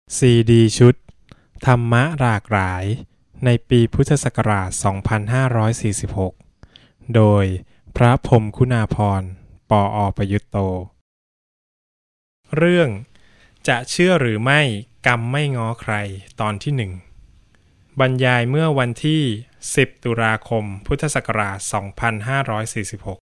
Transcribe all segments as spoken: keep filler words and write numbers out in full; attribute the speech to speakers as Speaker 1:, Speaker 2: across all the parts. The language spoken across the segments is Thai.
Speaker 1: ซี ดี ชุดธรรมะหลากหลายในปีพุทธศักราช สองพันห้าร้อยสี่สิบหก โดยพระพรหมคุณาภรณ์ ปอ.ประยุตโต เรื่องจะเชื่อหรือไม่กรรมไม่ง้อใครตอนที่หนึ่งบรรยายเมื่อวันที่ สิบ ตุลาคม พุทธศักราช สองพันห้าร้อยสี่สิบหก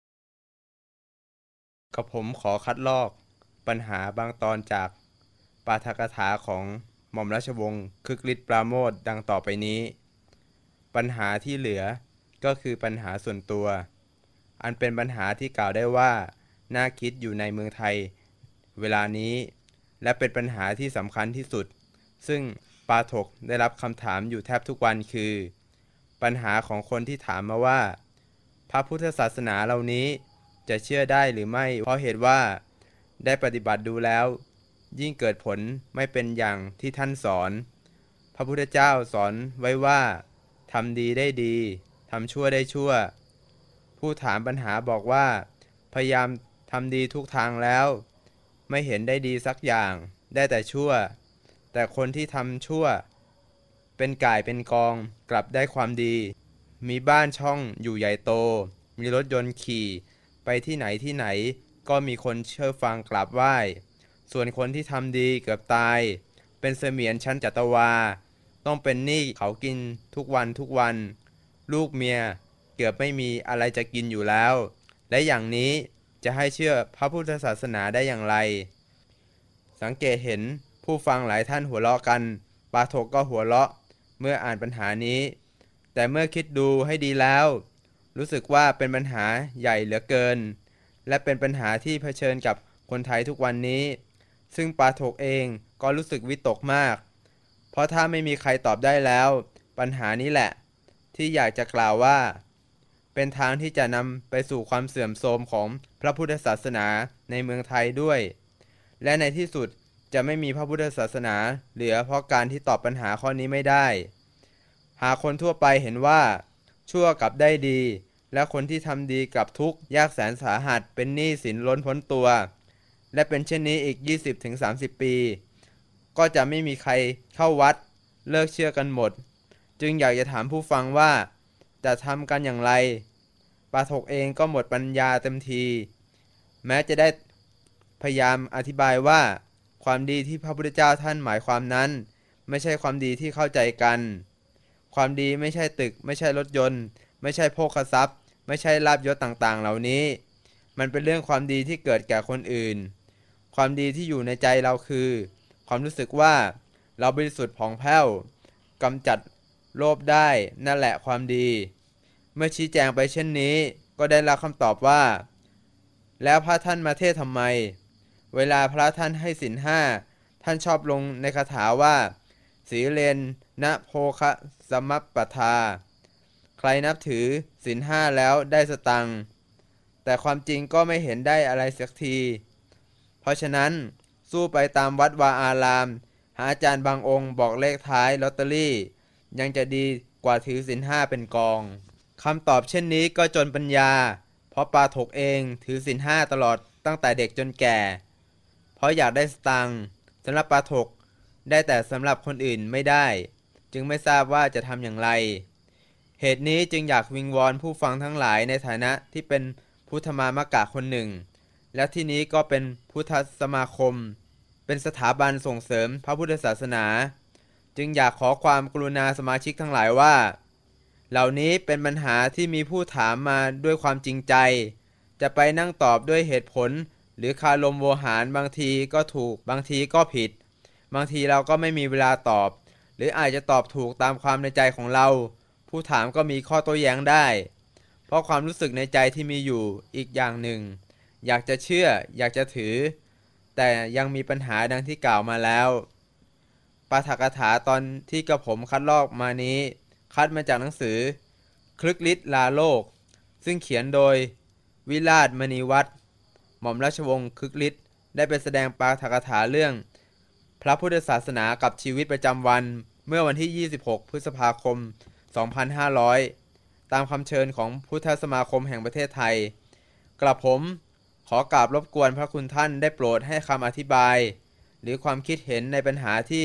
Speaker 2: กับผมขอคัดลอกปัญหาบางตอนจากปาฐกถาของหม่อมราชวงศ์คึกฤทธิ์ปราโมทย์ดังต่อไปนี้ ปัญหาที่เหลือก็คือปัญหาส่วนตัวอันเป็นปัญหาที่กล่าวได้ว่าน่าคิดอยู่ในเมืองไทยเวลานี้และเป็นปัญหาที่สำคัญที่สุดซึ่งปาฐกได้รับคำถามอยู่แทบทุกวันคือปัญหาของคนที่ถามมาว่าพระพุทธศาสนาเหล่านี้จะเชื่อได้หรือไม่เพราะเหตุว่าได้ปฏิบัติดูแล้วยิ่งเกิดผลไม่เป็นอย่างที่ท่านสอนพระพุทธเจ้าสอนไว้ว่าทำดีได้ดีทำชั่วได้ชั่วผู้ถามปัญหาบอกว่าพยายามทำดีทุกทางแล้วไม่เห็นได้ดีสักอย่างได้แต่ชั่วแต่คนที่ทำชั่วเป็นก่ายเป็นกองกลับได้ความดีมีบ้านช่องอยู่ใหญ่โตมีรถยนต์ขี่ไปที่ไหนที่ไหนก็มีคนเชื่อฟังกราบไหว้ส่วนคนที่ทำดีเกือบตายเป็นเสมียนชั้นจัตวาต้องเป็นหนี้เขากินทุกวันทุกวันลูกเมียเกือบไม่มีอะไรจะกินอยู่แล้วและอย่างนี้จะให้เชื่อพระพุทธศาสนาได้อย่างไรสังเกตเห็นผู้ฟังหลายท่านหัวเราะกันปาฐกก็หัวเราะเมื่ออ่านปัญหานี้แต่เมื่อคิดดูให้ดีแล้วรู้สึกว่าเป็นปัญหาใหญ่เหลือเกินและเป็นปัญหาที่เผชิญกับคนไทยทุกวันนี้ซึ่งปาฐกเองก็รู้สึกวิตกมากเพราะถ้าไม่มีใครตอบได้แล้วปัญหานี้แหละที่อยากจะกล่าวว่าเป็นทางที่จะนำไปสู่ความเสื่อมโทรมของพระพุทธศาสนาในเมืองไทยด้วยและในที่สุดจะไม่มีพระพุทธศาสนาเหลือเพราะการที่ตอบปัญหาข้อนี้ไม่ได้หากคนทั่วไปเห็นว่าชั่วกลับได้ดีและคนที่ทำดีกลับทุกข์ยากแสนสาหัสเป็นหนี้สินล้นพ้นตัวและเป็นเช่นนี้อีก ยี่สิบถึงสามสิบ ปีก็จะไม่มีใครเข้าวัดเลิกเชื่อกันหมดจึงอยากจะถามผู้ฟังว่าจะทำกันอย่างไรปาฐกเองก็หมดปัญญาเต็มทีแม้จะได้พยายามอธิบายว่าความดีที่พระพุทธเจ้าท่านหมายความนั้นไม่ใช่ความดีที่เข้าใจกันความดีไม่ใช่ตึกไม่ใช่รถยนต์ไม่ใช่โภคทรัพย์ไม่ใช่ลาภยศต่างๆเหล่านี้มันเป็นเรื่องความดีที่เกิดแก่คนอื่นความดีที่อยู่ในใจเราคือความรู้สึกว่าเราบริสุทธิ์ผ่องแผ้วกำจัดโลภได้นั่นแหละความดีเมื่อชี้แจงไปเช่นนี้ก็ได้รับคำตอบว่าแล้วพระท่านมาเทศน์ทำไมเวลาพระท่านให้ศีลห้าท่านชอบลงในคาถาว่าสีเลนนะโภคะสมัปปทาใครนับถือศีลห้าแล้วได้สตังค์แต่ความจริงก็ไม่เห็นได้อะไรสักทีเพราะฉะนั้นสู้ไปตามวัดวาอารามหาอาจารย์บางองค์บอกเลขท้ายลอตเตอรี่ยังจะดีกว่าถือศีลห้าเป็นกองคำตอบเช่นนี้ก็จนปัญญาเพราะปาฐกเองถือศีลห้าตลอดตั้งแต่เด็กจนแก่เพราะอยากได้สตังค์สำหรับปาฐกได้แต่สำหรับคนอื่นไม่ได้จึงไม่ทราบว่าจะทำอย่างไรเหตุนี้จึงอยากวิงวอนผู้ฟังทั้งหลายในฐานะที่เป็นพุทธมามกะคนหนึ่งและที่นี้ก็เป็นพุทธสมาคมเป็นสถาบันส่งเสริมพระพุทธศาสนาจึงอยากขอความกรุณาสมาชิกทั้งหลายว่าเหล่านี้เป็นปัญหาที่มีผู้ถามมาด้วยความจริงใจจะไปนั่งตอบด้วยเหตุผลหรือคารมโวหารบางทีก็ถูกบางทีก็ผิดบางทีเราก็ไม่มีเวลาตอบหรืออาจจะตอบถูกตามความในใจของเราผู้ถามก็มีข้อโต้แย้งได้เพราะความรู้สึกในใจที่มีอยู่อีกอย่างหนึ่งอยากจะเชื่ออยากจะถือแต่ยังมีปัญหาดังที่กล่าวมาแล้วปาฐกถาตอนที่กระผมคัดลอกมานี้คัดมาจากหนังสือคลึกฤทธิ์ลาโลกซึ่งเขียนโดยวิราชมณีวัฒน์หม่อมราชวงศ์คลึกฤทธิ์ได้ไปแสดงปาฐกถาเรื่องพระพุทธศาสนากับชีวิตประจำวันเมื่อวันที่ยี่สิบหกพฤษภาคมสองพันห้าร้อยตามคำเชิญของพุทธสมาคมแห่งประเทศไทยกระผมขอกราบรบกวนพระคุณท่านได้โปรดให้คำอธิบายหรือความคิดเห็นในปัญหาที่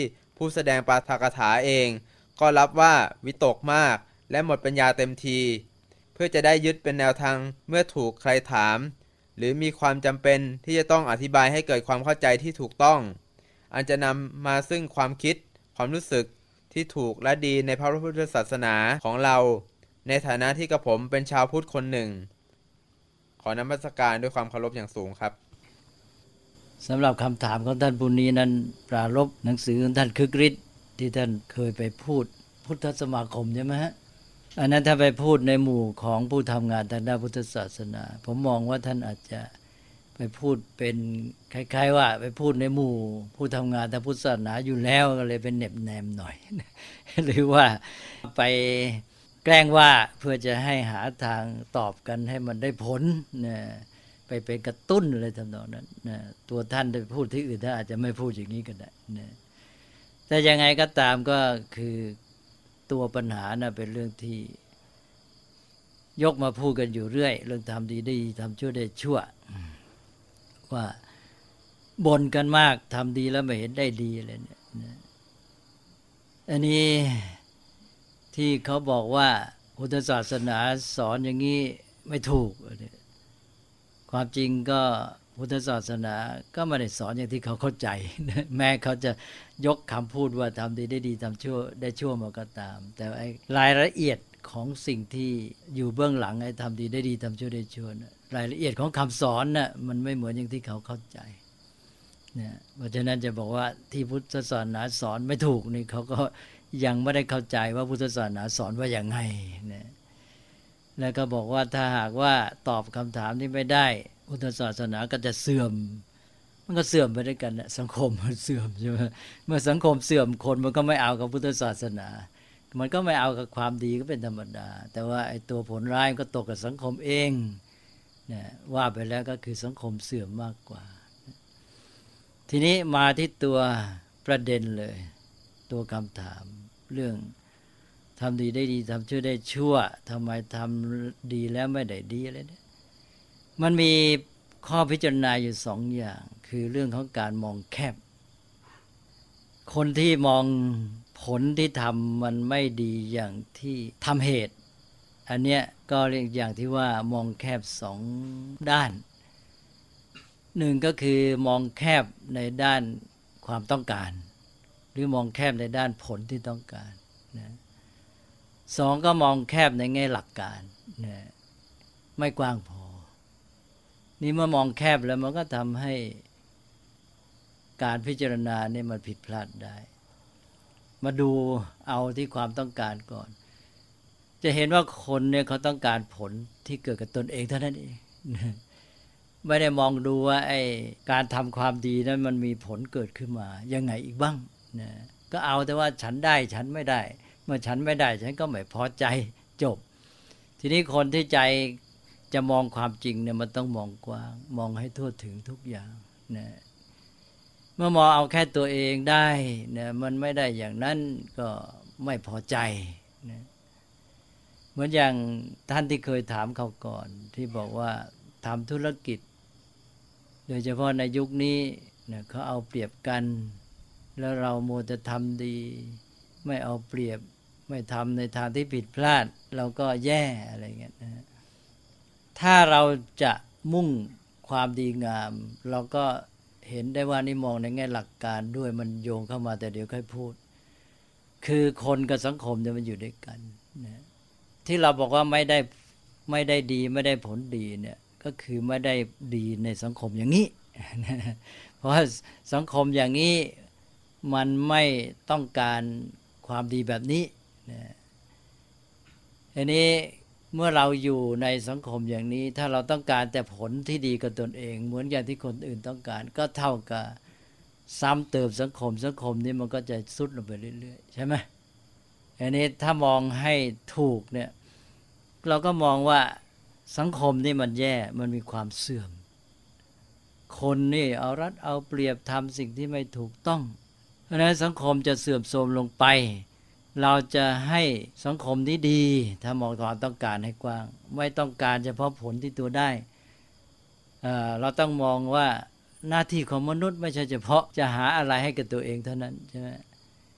Speaker 2: ผู้แสดงปาฐกถาเองก็รับว่าวิตกมากและหมดปัญญาเต็มทีเพื่อจะได้ยึดเป็นแนวทางเมื่อถูกใครถามหรือมีความจำเป็นที่จะต้องอธิบายให้เกิดความเข้าใจที่ถูกต้องอันจะนำมาซึ่งความคิดความรู้สึกที่ถูกและดีในพระพุทธศาสนาของเราในฐานะที่กระผมเป็นชาวพุทธคนหนึ่งขอนมัสการด้วยความเคารพอย่างสูงครับ
Speaker 3: สำหรับคำถามของท่านผู้นี้นั้นปรารภหนังสือของท่านคึกฤทธิ์ที่ท่านเคยไปพูดพุทธสมาคมใช่ไหมฮะอันนั้นถ้าไปพูดในหมู่ของผู้ทำงานทางด้านพุทธศาสนาผมมองว่าท่านอาจจะไปพูดเป็นคล้ายๆว่าไปพูดในหมู่ผู้ทำงานทางพุทธศาสนาอยู่แล้วก็เลยเป็นเน็บแนมหน่อย หรือว่าไปแกล้งว่าเพื่อจะให้หาทางตอบกันให้มันได้ผลนะไปเป็นกระตุ้นอะไรทำนองนั้นนะตัวท่านไปพูดที่อื่นท่านอาจจะไม่พูดอย่างนี้ก็ได้นะแต่ยังไงก็ตามก็คือตัวปัญหานะเป็นเรื่องที่ยกมาพูดกันอยู่เรื่อยเรื่องทำดีได้ทำชั่วได้ชั่วว่าบ่นกันมากทำดีแล้วไม่เห็นได้ดีอะไรเนี่ยนะอันนี้ที่เขาบอกว่าพุทธศาสนาสอนอย่างนี้ไม่ถูกความจริงก็พุทธศาสนาก็ไม่ได้สอนอย่างที่เขาเข้าใจแม้เขาจะยกคำพูดว่าทำดีได้ดีทำชั่วได้ชั่วมาก็ตามแต่ไอ้รายละเอียดของสิ่งที่อยู่เบื้องหลังไอ้ทำดีได้ดีทำชั่วได้ชั่วรายละเอียดของคำสอนน่ะมันไม่เหมือนอย่างที่เขาเข้าใจเนี่ยเพราะฉะนั้นจะบอกว่าที่พุทธศาสนาสอนไม่ถูกนี่เขาก็ยังไม่ได้เข้าใจว่าพุทธศาสนาสอนว่าอย่างไงเนี่ยแล้วก็บอกว่าถ้าหากว่าตอบคำถามนี้ไม่ได้พุทธศาสนาก็จะเสื่อมมันก็เสื่อมไปด้วยกันนะสังคมมันเสื่อมใช่ไหมเมื่อสังคมเสื่อมคนมันก็ไม่เอากับพุทธศาสนามันก็ไม่เอากับความดีก็เป็นธรรมดาแต่ว่าไอ้ตัวผลร้ายก็ตกกับสังคมเองเนี่ยว่าไปแล้วก็คือสังคมเสื่อมมากกว่าทีนี้มาที่ตัวประเด็นเลยตัวคำถามเรื่องทำดีได้ดีทำชั่วได้ชั่วทำไมทำดีแล้วไม่ได้ดีอะไรเนี่ยมันมีข้อพิจารณาอยู่สองอย่างคือเรื่องของการมองแคบคนที่มองผลที่ทำมันไม่ดีอย่างที่ทำเหตุอันเนี้ยก็เรียกอย่างที่ว่ามองแคบสองด้านหนึ่งก็คือมองแคบในด้านความต้องการหรือมองแคบในด้านผลที่ต้องการนะสองก็มองแคบในแง่หลักการนะไม่กว้างพอนี่เมื่อมองแคบแล้วมันก็ทำให้การพิจารณาเนี่ยมันผิดพลาดได้มาดูเอาที่ความต้องการก่อนจะเห็นว่าคนเนี่ยเขาต้องการผลที่เกิดกับตนเองเท่านั้นเองไม่ได้มองดูว่าไอ้การทำความดีนั้นมันมีผลเกิดขึ้นมายังไงอีกบ้างนะก็เอาแต่ว่าฉันได้ฉันไม่ได้เมื่อฉันไม่ได้ฉันก็ไม่พอใจจบทีนี้คนที่ใจจะมองความจริงเนี่ยมันต้องมองกว้างมองให้ทั่วถึงทุกอย่างนะเมื่อมองเอาแค่ตัวเองได้นะมันไม่ได้อย่างนั้นก็ไม่พอใจนะเหมือนอย่างท่านที่เคยถามเขาก่อนที่บอกว่าทำธุรกิจโดยเฉพาะในยุคนี้นะเขาเอาเปรียบกันแล้วเราโมจะทำดีไม่เอาเปรียบไม่ทำในทางที่ผิดพลาดเราก็แย่อะไรเงี้ยนะถ้าเราจะมุ่งความดีงามเราก็เห็นได้ว่านี่มองในแง่หลักการด้วยมันโยงเข้ามาแต่เดี๋ยวค่อยพูดคือคนกับสังคมเนี่ยมันอยู่ด้วยกันนะที่เราบอกว่าไม่ได้ไม่ได้ดีไม่ได้ผลดีเนี่ยก็คือไม่ได้ดีในสังคมอย่างนี้เพราะสังคมอย่างนี้มันไม่ต้องการความดีแบบนี้นะอันนี้เมื่อเราอยู่ในสังคมอย่างนี้ถ้าเราต้องการแต่ผลที่ดีกับตนเองเหมือนอย่างที่คนอื่นต้องการก็เท่ากับซ้ำเติมสังคมสังคมนี้มันก็จะทรุดลงไปเรื่อยๆใช่ไหมอันนี้ถ้ามองให้ถูกเนี่ยเราก็มองว่าสังคมนี่มันแย่มันมีความเสื่อมคนนี่เอารัดเอาเปรียบทำสิ่งที่ไม่ถูกต้องเพราะฉะนั้นสังคมจะเสื่อมโทรมลงไปเราจะให้สังคมที่ดีถ้ามองความต้องการให้กว้างไม่ต้องการเฉพาะผลที่ตัวได้ เอ่อ เราต้องมองว่าหน้าที่ของมนุษย์ไม่ใช่เฉพาะจะหาอะไรให้กับตัวเองเท่านั้นใช่ไหม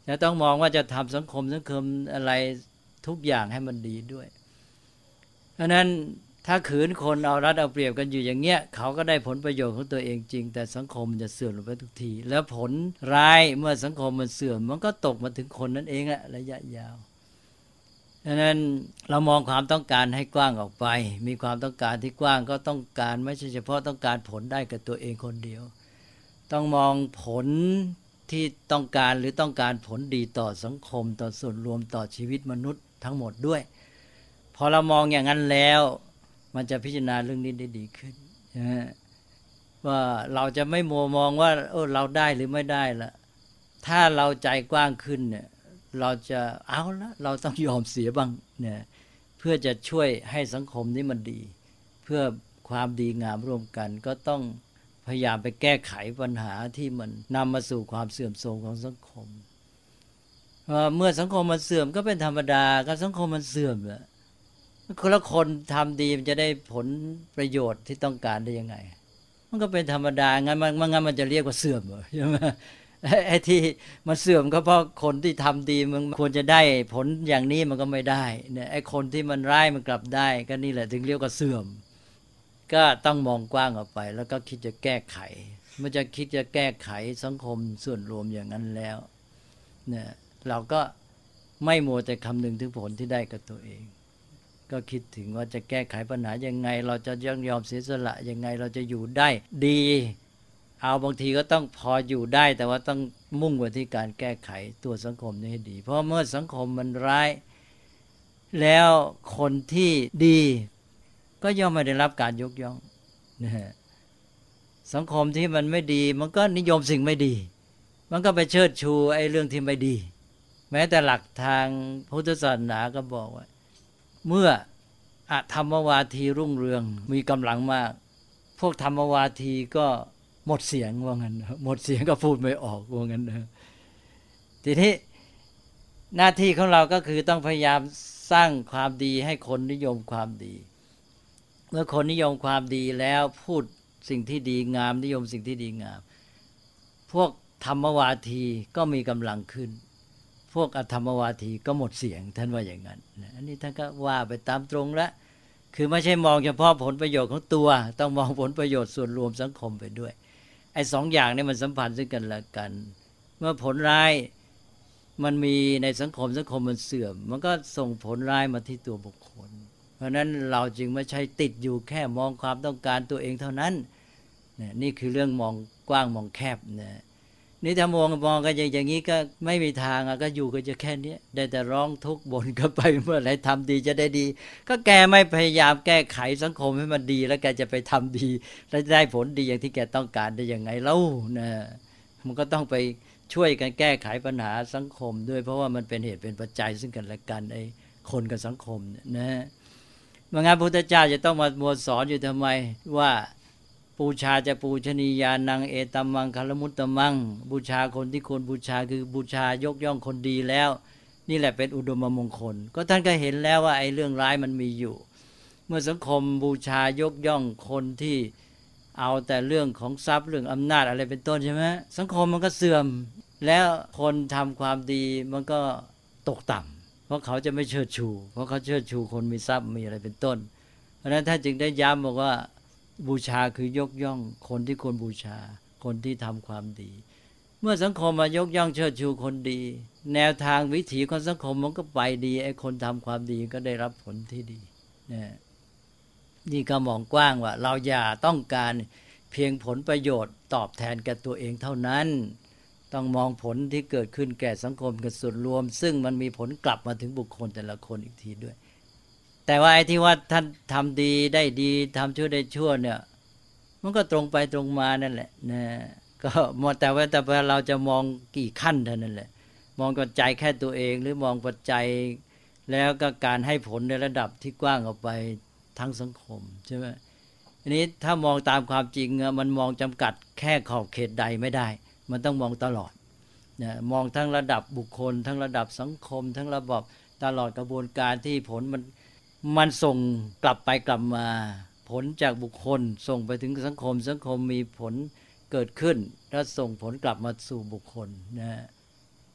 Speaker 3: จะต้องมองว่าจะทำสังคมสังคมอะไรทุกอย่างให้มันดีด้วยเพราะนั้นถ้าขืนคนเอารัดเอาเปรียบกันอยู่อย่างเงี้ยเขาก็ได้ผลประโยชน์ของตัวเองจริงแต่สังคมจะเสื่อมลงไปทุกทีแล้วผลร้ายเมื่อสังคมมันเสื่อมมันก็ตกมาถึงคนนั่นเองอะระยะยาวดังนั้นเรามองความต้องการให้กว้างออกไปมีความต้องการที่กว้างก็ต้องการไม่ใช่เฉพาะต้องการผลได้กับตัวเองคนเดียวต้องมองผลที่ต้องการหรือต้องการผลดีต่อสังคมต่อส่วนรวมต่อชีวิตมนุษย์ทั้งหมดด้วยพอเรามองอย่างนั้นแล้วมันจะพิจารณาเรื่องนี้ได้ดีขึ้นนะว่าเราจะไม่มัวมองว่าเออเราได้หรือไม่ได้ละถ้าเราใจกว้างขึ้นเนี่ยเราจะเอาละเราต้องยอมเสียบ้างเนี่ยเพื่อจะช่วยให้สังคมนี้มันดีเพื่อความดีงามร่วมกันก็ต้องพยายามไปแก้ไขปัญหาที่มันนำมาสู่ความเสื่อมโทรมของสังคมเมื่อสังคมมันเสื่อมก็เป็นธรรมดาก็สังคมมันเสื่อมแล้วคนละคนทำดีมันจะได้ผลประโยชน์ที่ต้องการได้ยังไงมันก็เป็นธรรมดางั้นมันงั้นมันจะเรียกว่าเสื่อมเหรอใช่ไหมไอ้ที่มันเสื่อมก็เพราะคนที่ทำดีมันควรจะได้ผลอย่างนี้มันก็ไม่ได้เนี่ยไอ้คนที่มันร้ายมันกลับได้ก็นี่แหละถึงเรียกว่าเสื่อมก็ต้องมองกว้างออกไปแล้วก็คิดจะแก้ไขมันจะคิดจะแก้ไขสังคมส่วนรวมอย่างนั้นแล้วเนี่ยเราก็ไม่มัวแต่คำนึงถึงผลที่ได้กับตัวเองก็คิดถึงว่าจะแก้ไขปัญหายังไงเราจะยังยอมเสียสละยังไงเราจะอยู่ได้ดีเอาบางทีก็ต้องพออยู่ได้แต่ว่าต้องมุ่งไปที่การแก้ไขตัวสังคมนี้ให้ดีเพราะเมื่อสังคมมันร้ายแล้วคนที่ดีก็ย่อมไม่ได้รับการยกย่องนะฮะสังคมที่มันไม่ดีมันก็นิยมสิ่งไม่ดีมันก็ไปเชิดชูไอ้เรื่องที่ไม่ดีแม้แต่หลักทางพุทธศาสนาก็บอกว่าเมื่ออธรรมวาทีรุ่งเรืองมีกำลังมากพวกธรรมวาทีก็หมดเสียงว่างั้นหมดเสียงก็พูดไม่ออกว่างั้นนะทีนี้หน้าที่ของเราก็คือต้องพยายามสร้างความดีให้คนนิยมความดีเมื่อคนนิยมความดีแล้วพูดสิ่งที่ดีงามนิยมสิ่งที่ดีงามพวกธรรมวาทีก็มีกำลังขึ้นพวกอธรรมวาทีก็หมดเสียงท่านว่าอย่างนั้นอันนี้ท่านก็ว่าไปตามตรงแล้วคือไม่ใช่มองเฉพาะผลประโยชน์ของตัวต้องมองผลประโยชน์ส่วนรวมสังคมไปด้วยไอ้สองอย่างนี้มันสัมพันธ์ซึ่งกันและกันเมื่อผลร้ายมันมีในสังคมสังคมมันเสื่อมมันก็ส่งผลร้ายมาที่ตัวบุคคลเพราะนั้นเราจึงไม่ใช่ติดอยู่แค่มองความต้องการตัวเองเท่านั้นนี่คือเรื่องมองกว้างมองแคบนะนี่ถ้ามองมองกันอย่างนี้ก็ไม่มีทางอ่ะก็อยู่ก็จะแค่นี้ได้แต่ร้องทุกข์บ่นกันไปเมื่อไหร่ทำดีจะได้ดีก็แกไม่พยายามแก้ไขสังคมให้มันดีแล้วแกจะไปทำดีแล้วได้ผลดีอย่างที่แกต้องการได้ยังไงเล่านะมันก็ต้องไปช่วยกันแก้ไขปัญหาสังคมด้วยเพราะว่ามันเป็นเหตุเป็นปัจจัยซึ่งกันและกันไอ้คนกับสังคมนะเมื่อไงพระพุทธเจ้าจะต้องมามัวสอนอยู่ทำไมว่าบูชาจะปูชนียานังเอตัมมังคารมุตตมังบูชาคนที่ควรบูชาคือบูชายกย่องคนดีแล้วนี่แหละเป็นอุดมมงคลก็ท่านก็เห็นแล้วว่าไอ้เรื่องร้ายมันมีอยู่เมื่อสังคมบูชายกย่องคนที่เอาแต่เรื่องของทรัพย์เรื่องอำนาจอะไรเป็นต้นใช่ไหมสังคมมันก็เสื่อมแล้วคนทำความดีมันก็ตกต่ำเพราะเขาจะไม่เชิดชูเพราะเขาเชิดชูคนมีทรัพย์มีอะไรเป็นต้นเพราะฉะนั้นท่านจึงได้ย้ำบอกว่าบูชาคือยกย่องคนที่ควรบูชาคนที่ทำความดีเมื่อสังคมมายกย่องเชิดชูคนดีแนวทางวิถีของสังคมมันก็ไปดีไอ้คนทำความดีก็ได้รับผลที่ดีนะนี่ก็มองกว้างว่าเราอย่าต้องการเพียงผลประโยชน์ตอบแทนแก่ตัวเองเท่านั้นต้องมองผลที่เกิดขึ้นแก่สังคมกับส่วนรวมซึ่งมันมีผลกลับมาถึงบุคคลแต่ละคนอีกทีด้วยแต่ว่าไอ้ที่ว่าท่านทำดีได้ดีทำชั่วได้ชั่วเนี่ยมันก็ตรงไปตรงมานั่นแหละนะก็มองแต่ว่าแต่ว่าเราจะมองกี่ขั้นเท่านั้นแหละมองปัจจัยแค่ตัวเองหรือมองปัจจัยแล้วก็การให้ผลในระดับที่กว้างออกไปทั้งสังคมใช่ไหมอันนี้ถ้ามองตามความจริงมันมองจำกัดแค่ขอบเขตใดไม่ได้มันต้องมองตลอดนะมองทั้งระดับบุคคลทั้งระดับสังคมทั้งระบบตลอดกระบวนการที่ผลมันมันส่งกลับไปกลับมาผลจากบุคคลส่งไปถึงสังคมสังคมมีผลเกิดขึ้นแล้วส่งผลกลับมาสู่บุคคลนะ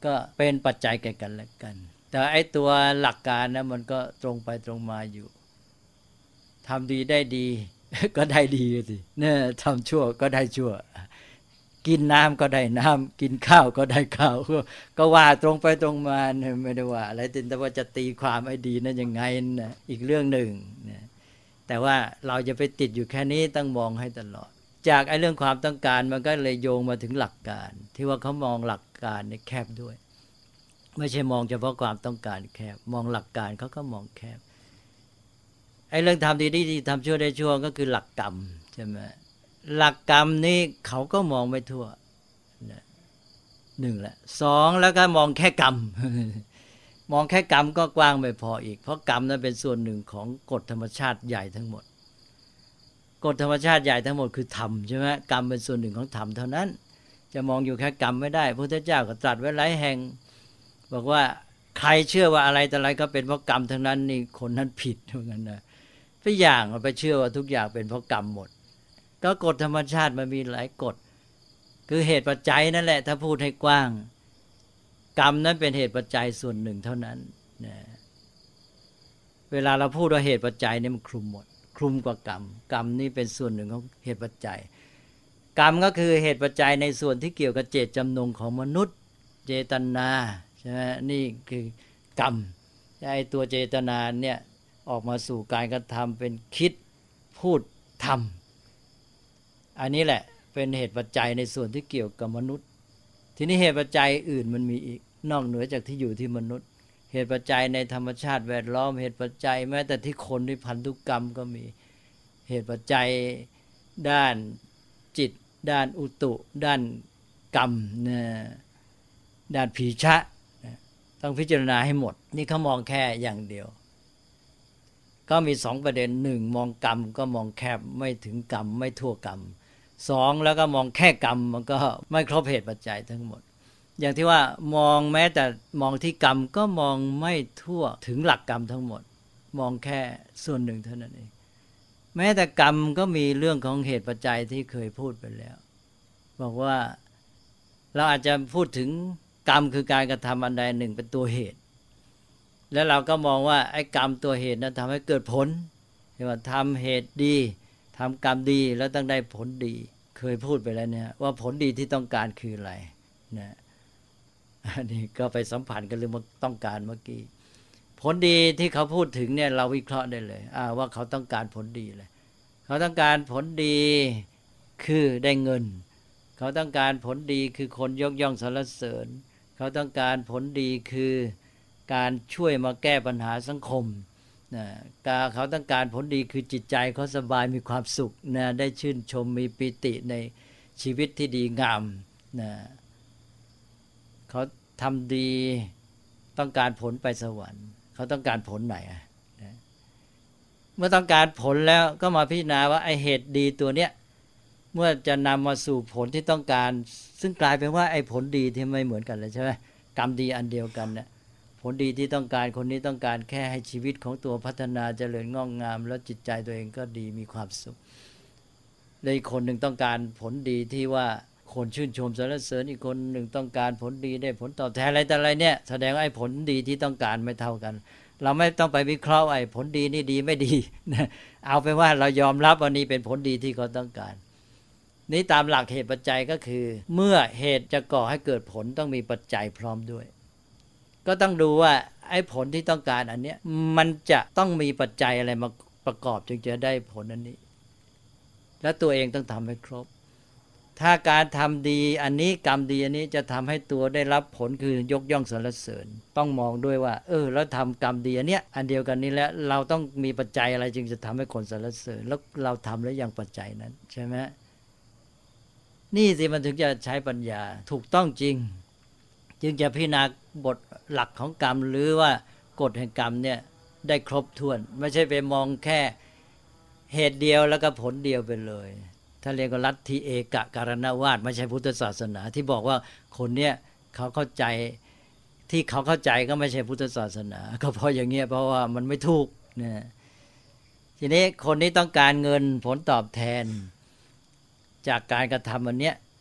Speaker 3: ก็เป็นปัจจัยแก่กันและกันแต่ไอ้ตัวหลักการนะมันก็ตรงไปตรงมาอยู่ทำดีได้ดีก็ได้ดีสิเนี่ยทำชั่วก็ได้ชั่วกินน้ำก็ได้น้ำกินข้าวก็ได้ข้าวก็ว่าตรงไปตรงมาไม่ได้ว่าอะไรแต่ว่าจะตีความไอ้ดีนั้นยังไงนะอีกเรื่องหนึ่งนะแต่ว่าเราจะไปติดอยู่แค่นี้ต้องมองให้ตลอดจากไอ้เรื่องความต้องการมันก็เลยโยงมาถึงหลักการที่ว่าเขามองหลักการในแคบด้วยไม่ใช่มองเฉพาะความต้องการแคบมองหลักการเขาก็มองแคบไอ้เรื่องทำดีได้ดีทำชั่วได้ชั่วก็คือหลักกรรมใช่ไหมหลักกรรมนี้เขาก็มองไม่ทั่วหนึ่งแหละสองแล้วก็มองแค่กรรม มองแค่กรรมก็กว้างไม่พออีกเพราะกรรมนั้นเป็นส่วนหนึ่งของกฎธรรมชาติใหญ่ทั้งหมดกฎธรรมชาติใหญ่ทั้งหมดคือธรรมใช่ไหมกรรมเป็นส่วนหนึ่งของธรรมเท่านั้นจะมองอยู่แค่กรรมไม่ได้พระพุทธเจ้าก็ตรัสไว้หลายแห่งบอกว่าใครเชื่อว่าอะไรแต่อะไรก็เป็นเพราะกรรมทั้งนั้นนี่คนนั้นผิดเหมือนกันนะทุกอย่างไปเชื่อว่าทุกอย่างเป็นเพราะกรรมหมดก็กฎธรรมชาติมันมีหลายกฎคือเหตุปัจจัยนั่นแหละถ้าพูดให้กว้างกรรมนั้นเป็นเหตุปัจจัยส่วนหนึ่งเท่านั้นนะเวลาเราพูดว่าเหตุปัจจัยนี่มันคลุมหมดคลุมกว่ากรรมกรรมนี่เป็นส่วนหนึ่งของเหตุปัจจัยกรรมก็คือเหตุปัจจัยในส่วนที่เกี่ยวกับเจตจำนงของมนุษย์เจตนาใช่ไหมนี่คือกรรมไอ้ตัวเจตนาเนี่ยออกมาสู่การกระทำเป็นคิดพูดทำอันนี้แหละเป็นเหตุปัจจัยในส่วนที่เกี่ยวกับมนุษย์ทีนี้เหตุปัจจัยอื่นมันมีอีกนอกเหนือจากที่อยู่ที่มนุษย์เหตุปัจจัยในธรรมชาติแวดล้อมเหตุปัจจัยแม้แต่ที่คนที่พันธุกรรมก็มีเหตุปัจจัยด้านจิตด้านอุตุด้านกรรมนะด้านผีชะต้องพิจารณาให้หมดนี่เขามองแค่อย่างเดียวก็มีสองประเด็นหนึ่งมองกรรมก็มองแคบไม่ถึงกรรมไม่ทั่วกรรมสองแล้วก็มองแค่กรรมมันก็ไม่ครบเหตุปัจจัยทั้งหมดอย่างที่ว่ามองแม้แต่มองที่กรรมก็มองไม่ทั่วถึงหลักกรรมทั้งหมดมองแค่ส่วนหนึ่งเท่านั้นเองแม้แต่กรรมก็มีเรื่องของเหตุปัจจัยที่เคยพูดไปแล้วบอกว่าเราอาจจะพูดถึงกรรมคือการกระทำอันใดหนึ่งเป็นตัวเหตุแล้วเราก็มองว่าไอ้กรรมตัวเหตุนั้นทำให้เกิดผลเรียกว่าทำเหตุดีทำกรรมดีแล้วต้องได้ผลดีเคยพูดไปแล้วเนี่ยว่าผลดีที่ต้องการคืออะไรนะอันนี้ก็ไปสัมพันธ์กันเรื่องต้องการเมื่อกี้ผลดีที่เขาพูดถึงเนี่ยเราวิเคราะห์ได้เลยว่าเขาต้องการผลดีเลยเขาต้องการผลดีคือได้เงินเขาต้องการผลดีคือคนยกย่องสรรเสริญเขาต้องการผลดีคือการช่วยมาแก้ปัญหาสังคมนะเขาต้องการผลดีคือจิตใจเขาสบายมีความสุขนะได้ชื่นชมมีปิติในชีวิตที่ดีงามนะเขาทำดีต้องการผลไปสวรรค์เขาต้องการผลไหนอ่ะนะเมื่อต้องการผลแล้วก็มาพิจารณาว่าไอ้เหตุดีตัวเนี้ยเมื่อจะนำมาสู่ผลที่ต้องการซึ่งกลายเป็นว่าไอ้ผลดีที่ไม่เหมือนกันเลยใช่ไหมกรรมดีอันเดียวกันเนี่ยผลดีที่ต้องการคนนี้ต้องการแค่ให้ชีวิตของตัวพัฒนาเจริญงอกงามแล้วจิตใจตัวเองก็ดีมีความสุขเลยคนหนึ่งต้องการผลดีที่ว่าคนชื่นชมสรรเสริญอีกคนหนึ่งต้องการผลดีได้ผลตอบแทนอะไรแต่อะไรเนี่ยแสดงว่าไอ้ผลดีที่ต้องการไม่เท่ากันเราไม่ต้องไปวิเคราะห์ไอ้ผลดีนี่ดีไม่ดีนะเอาไปว่าเรายอมรับว่านี่เป็นผลดีที่เขาต้องการนี้ตามหลักเหตุปัจจัยก็คือเมื่อเหตุจะก่อให้เกิดผลต้องมีปัจจัยพร้อมด้วยก็ต้องดูว่าไอ้ผลที่ต้องการอันเนี้ยมันจะต้องมีปัจจัยอะไรมาประกอบจึงจะได้ผลอันนี้และตัวเองต้องทำให้ครบถ้าการทำดีอันนี้กรรมดีอันนี้จะทำให้ตัวได้รับผลคือยกย่องสรรเสริญต้องมองด้วยว่าเออแล้วทำกรรมดีอันเนี้ยอันเดียวกันนี้แล้วเราต้องมีปัจจัยอะไรจึงจะทำให้คนสรรเสริญแล้วเราทำแล้วยังปัจจัยนั้นใช่ไหมนี่สิมันถึงจะใช้ปัญญาถูกต้องจริงจึงจะพิจารณาบทหลักของกรรมหรือว่ากฎแห่งกรรมเนี่ยได้ครบถ้วนไม่ใช่ไปมองแค่เหตุเดียวแล้วก็ผลเดียวไปเลยถ้าเรียกว่าลัทธิเอกการณวาทไม่ใช่พุทธศาสนาที่บอกว่าคนเนี้ยเขาเข้าใจที่เขาเข้าใจก็ไม่ใช่พุทธศาสนาก็เพราะอย่างเงี้ยเพราะว่ามันไม่ถูกนะทีนี้คนนี้ต้องการเงินผลตอบแทนจากการกระทำอันเนี้ย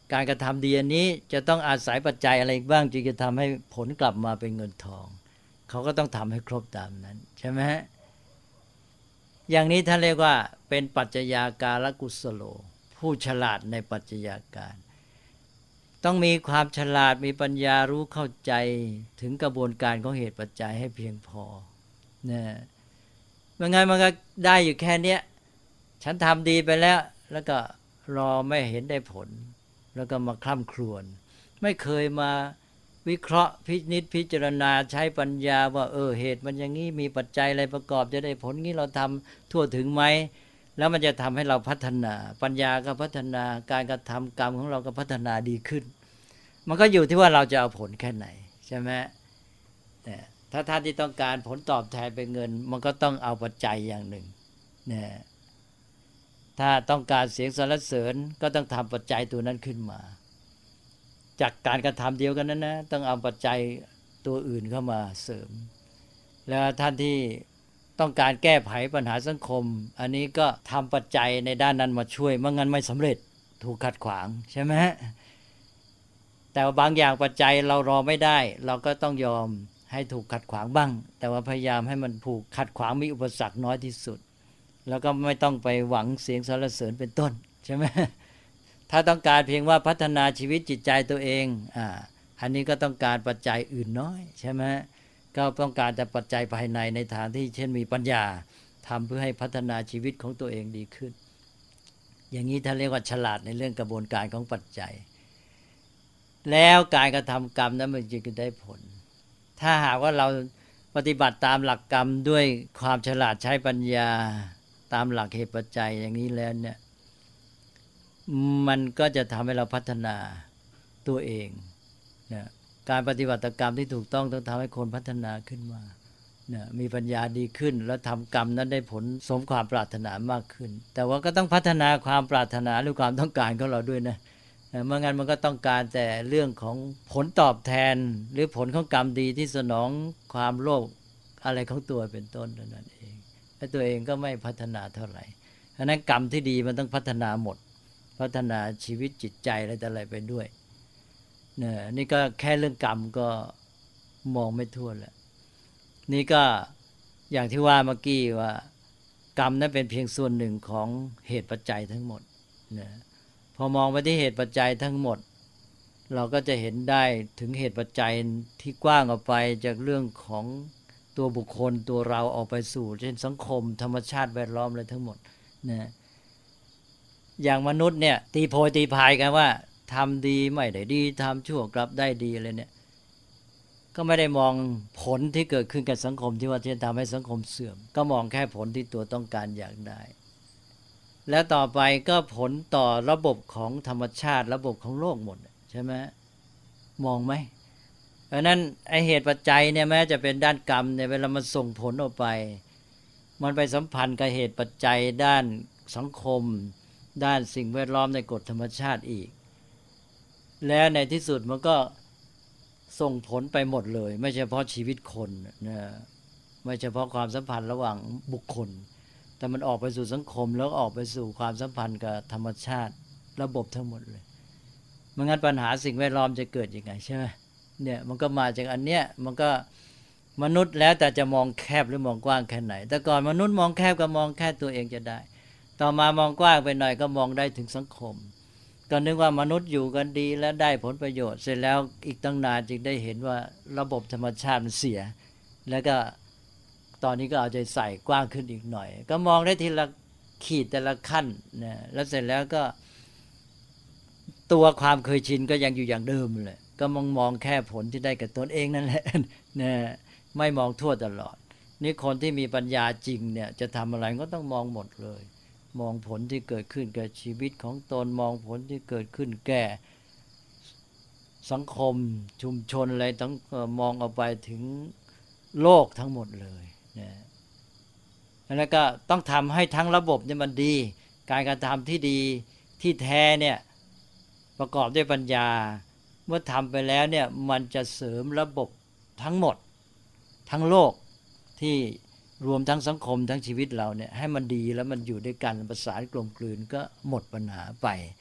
Speaker 3: การกระทำดีอันนี้จะต้องอาศัยปัจจัยอะไรบ้างจึงจะทำให้ผลกลับมาเป็นเงินทองเขาก็ต้องทำให้ครบตามนั้นใช่ไหมฮะอย่างนี้ท่านเรียกว่าเป็นปัจจัยาการกุศโลผู้ฉลาดในปัจจัยาการต้องมีความฉลาดมีปัญญารู้เข้าใจถึงกระบวนการของเหตุปัจจัยให้เพียงพอเนี่ยไม่งั้นมันก็ได้อยู่แค่เนี้ยฉันทำดีไปแล้วแล้วก็รอไม่เห็นได้ผลแล้วก็มาคร่ำครวญไม่เคยมาวิเคราะห์พินิจพิจารณาใช้ปัญญาว่าเออเหตุมันอย่างนี้มีปัจจัยอะไรประกอบจะได้ผลนี้เราทำทั่วถึงไหมแล้วมันจะทำให้เราพัฒนาปัญญาก็พัฒนาการกระทำกรรมของเราก็พัฒนาดีขึ้นมันก็อยู่ที่ว่าเราจะเอาผลแค่ไหนใช่ไหมเนี่ยถ้าท่านที่ต้องการผลตอบแทนเป็นเงินมันก็ต้องเอาปัจจัยอย่างหนึ่งเนี่ยถ้าต้องการเสียงสรรเสริญก็ต้องทำปัจจัยตัวนั้นขึ้นมาจากการกระทำเดียวกันนั้นนะต้องเอาปัจจัยตัวอื่นเข้ามาเสริมแล้วท่านที่ต้องการแก้ไขปัญหาสังคมอันนี้ก็ทำปัจจัยในด้านนั้นมาช่วยไม่งั้นไม่สำเร็จถูกขัดขวางใช่ไหมแต่ว่าบางอย่างปัจจัยเรารอไม่ได้เราก็ต้องยอมให้ถูกขัดขวางบ้างแต่ว่าพยายามให้มันถูกขัดขวางมีอุปสรรคน้อยที่สุดแล้วก็ไม่ต้องไปหวังเสียงสรรเสริญเป็นต้นใช่ไหมถ้าต้องการเพียงว่าพัฒนาชีวิตจิตใจตัวเองอ่าอันนี้ก็ต้องการปัจจัยอื่นน้อยใช่ไหมก็ต้องการแต่ปัจจัยภายในในทางที่เช่นมีปัญญาทำเพื่อให้พัฒนาชีวิตของตัวเองดีขึ้นอย่างนี้ท่านเรียกว่าฉลาดในเรื่องกระบวนการของปัจจัยแล้วการกระทำกรรมนั้นมันจึงจะได้ผลถ้าหากว่าเราปฏิบัติตามหลักกรรมด้วยความฉลาดใช้ปัญญาตามหลักเหตุปัจจัยอย่างนี้แล้วเนี่ยมันก็จะทำให้เราพัฒนาตัวเองนะการปฏิบัติกรรมที่ถูกต้องต้องทำให้คนพัฒนาขึ้นมานะมีปัญญาดีขึ้นแล้วทำกรรมนั้นได้ผลสมความปรารถนามากขึ้นแต่ว่าก็ต้องพัฒนาความปรารถนาหรือความต้องการของเราด้วยนะเมื่องั้นมันก็ต้องการแต่เรื่องของผลตอบแทนหรือผลของกรรมดีที่สนองความโลภอะไรของตัวเป็นต้นเท่านั้นเองและตัวเองก็ไม่พัฒนาเท่าไหร่เพราะนั้นกรรมที่ดีมันต้องพัฒนาหมดพัฒนาชีวิตจิตใจอะไรแต่อะไรไปด้วยเนี่ยนี่ก็แค่เรื่องกรรมก็มองไม่ทั่วแล้วนี่ก็อย่างที่ว่าเมื่อกี้ว่ากรรมนั้นเป็นเพียงส่วนหนึ่งของเหตุปัจจัยทั้งหมดเนี่ยพอมองไปที่เหตุปัจจัยทั้งหมดเราก็จะเห็นได้ถึงเหตุปัจจัยที่กว้างออกไปจากเรื่องของตัวบุคคลตัวเราออกไปสู่เช่นสังคมธรรมชาติแวดล้อมอะไรทั้งหมดนะอย่างมนุษย์เนี่ยตีโพยตีพายกันว่าทำดีไม่ได้ดีทำชั่วกลับได้ดีอะไรเนี่ยก็ไม่ได้มองผลที่เกิดขึ้นกับสังคมที่ว่าจะทำให้สังคมเสื่อมก็มองแค่ผลที่ตัวต้องการอยากได้แล้วต่อไปก็ผลต่อระบบของธรรมชาติระบบของโลกหมดใช่ไหมมองไหมเพราะนั้นไอเหตุปัจจัยเนี่ยแม้จะเป็นด้านกรรมเนี่ยเวลามันส่งผลออกไปมันไปสัมพันธ์กับเหตุปัจจัยด้านสังคมด้านสิ่งแวดล้อมในกฎธรรมชาติอีกแล้วในที่สุดมันก็ส่งผลไปหมดเลยไม่เฉพาะชีวิตคนนะไม่เฉพาะความสัมพันธ์ระหว่างบุคคลแต่มันออกไปสู่สังคมแล้วออกไปสู่ความสัมพันธ์กับธรรมชาติระบบทั้งหมดเลยไม่งั้นปัญหาสิ่งแวดล้อมจะเกิดยังไงใช่ไหมเนี่ยมันก็มาจากอันเนี้ยมันก็มนุษย์แล้วแต่จะมองแคบหรือมองกว้างแค่ไหนแต่ก่อนมนุษย์มองแคบก็มองแค่ตัวเองจะได้ต่อมามองกว้างไปหน่อยก็มองได้ถึงสังคมก็นึกว่ามนุษย์อยู่กันดีและได้ผลประโยชน์เสร็จแล้วอีกตั้งนานจึงได้เห็นว่าระบบธรรมชาติมันเสียแล้วก็ตอนนี้ก็เอาใจใส่กว้างขึ้นอีกหน่อยก็มองได้ทีละขีดแต่ละขั้นนะแล้วเสร็จแล้วก็ตัวความเคยชินก็ยังอยู่อย่างเดิมเลยก็มองมองแค่ผลที่ได้กับตนเองนั่นแหละนะไม่มองทั่วตลอดนี่คนที่มีปัญญาจริงเนี่ยจะทำอะไรก็ต้องมองหมดเลยมองผลที่เกิดขึ้นกับชีวิตของตนมองผลที่เกิดขึ้นแก่สังคมชุมชนอะไรต้องมองออกไปถึงโลกทั้งหมดเลยนะแล้วก็ต้องทำให้ทั้งระบบเนี่ยมันดีการกระทำที่ดีที่แท้เนี่ยประกอบด้วยปัญญาเมื่อทำไปแล้วเนี่ยมันจะเสริมระบบทั้งหมดทั้งโลกที่รวมทั้งสังคมทั้งชีวิตเราเนี่ยให้มันดีแล้วมันอยู่ด้วยกันประสานกลมกลืนก็หมดปัญหาไป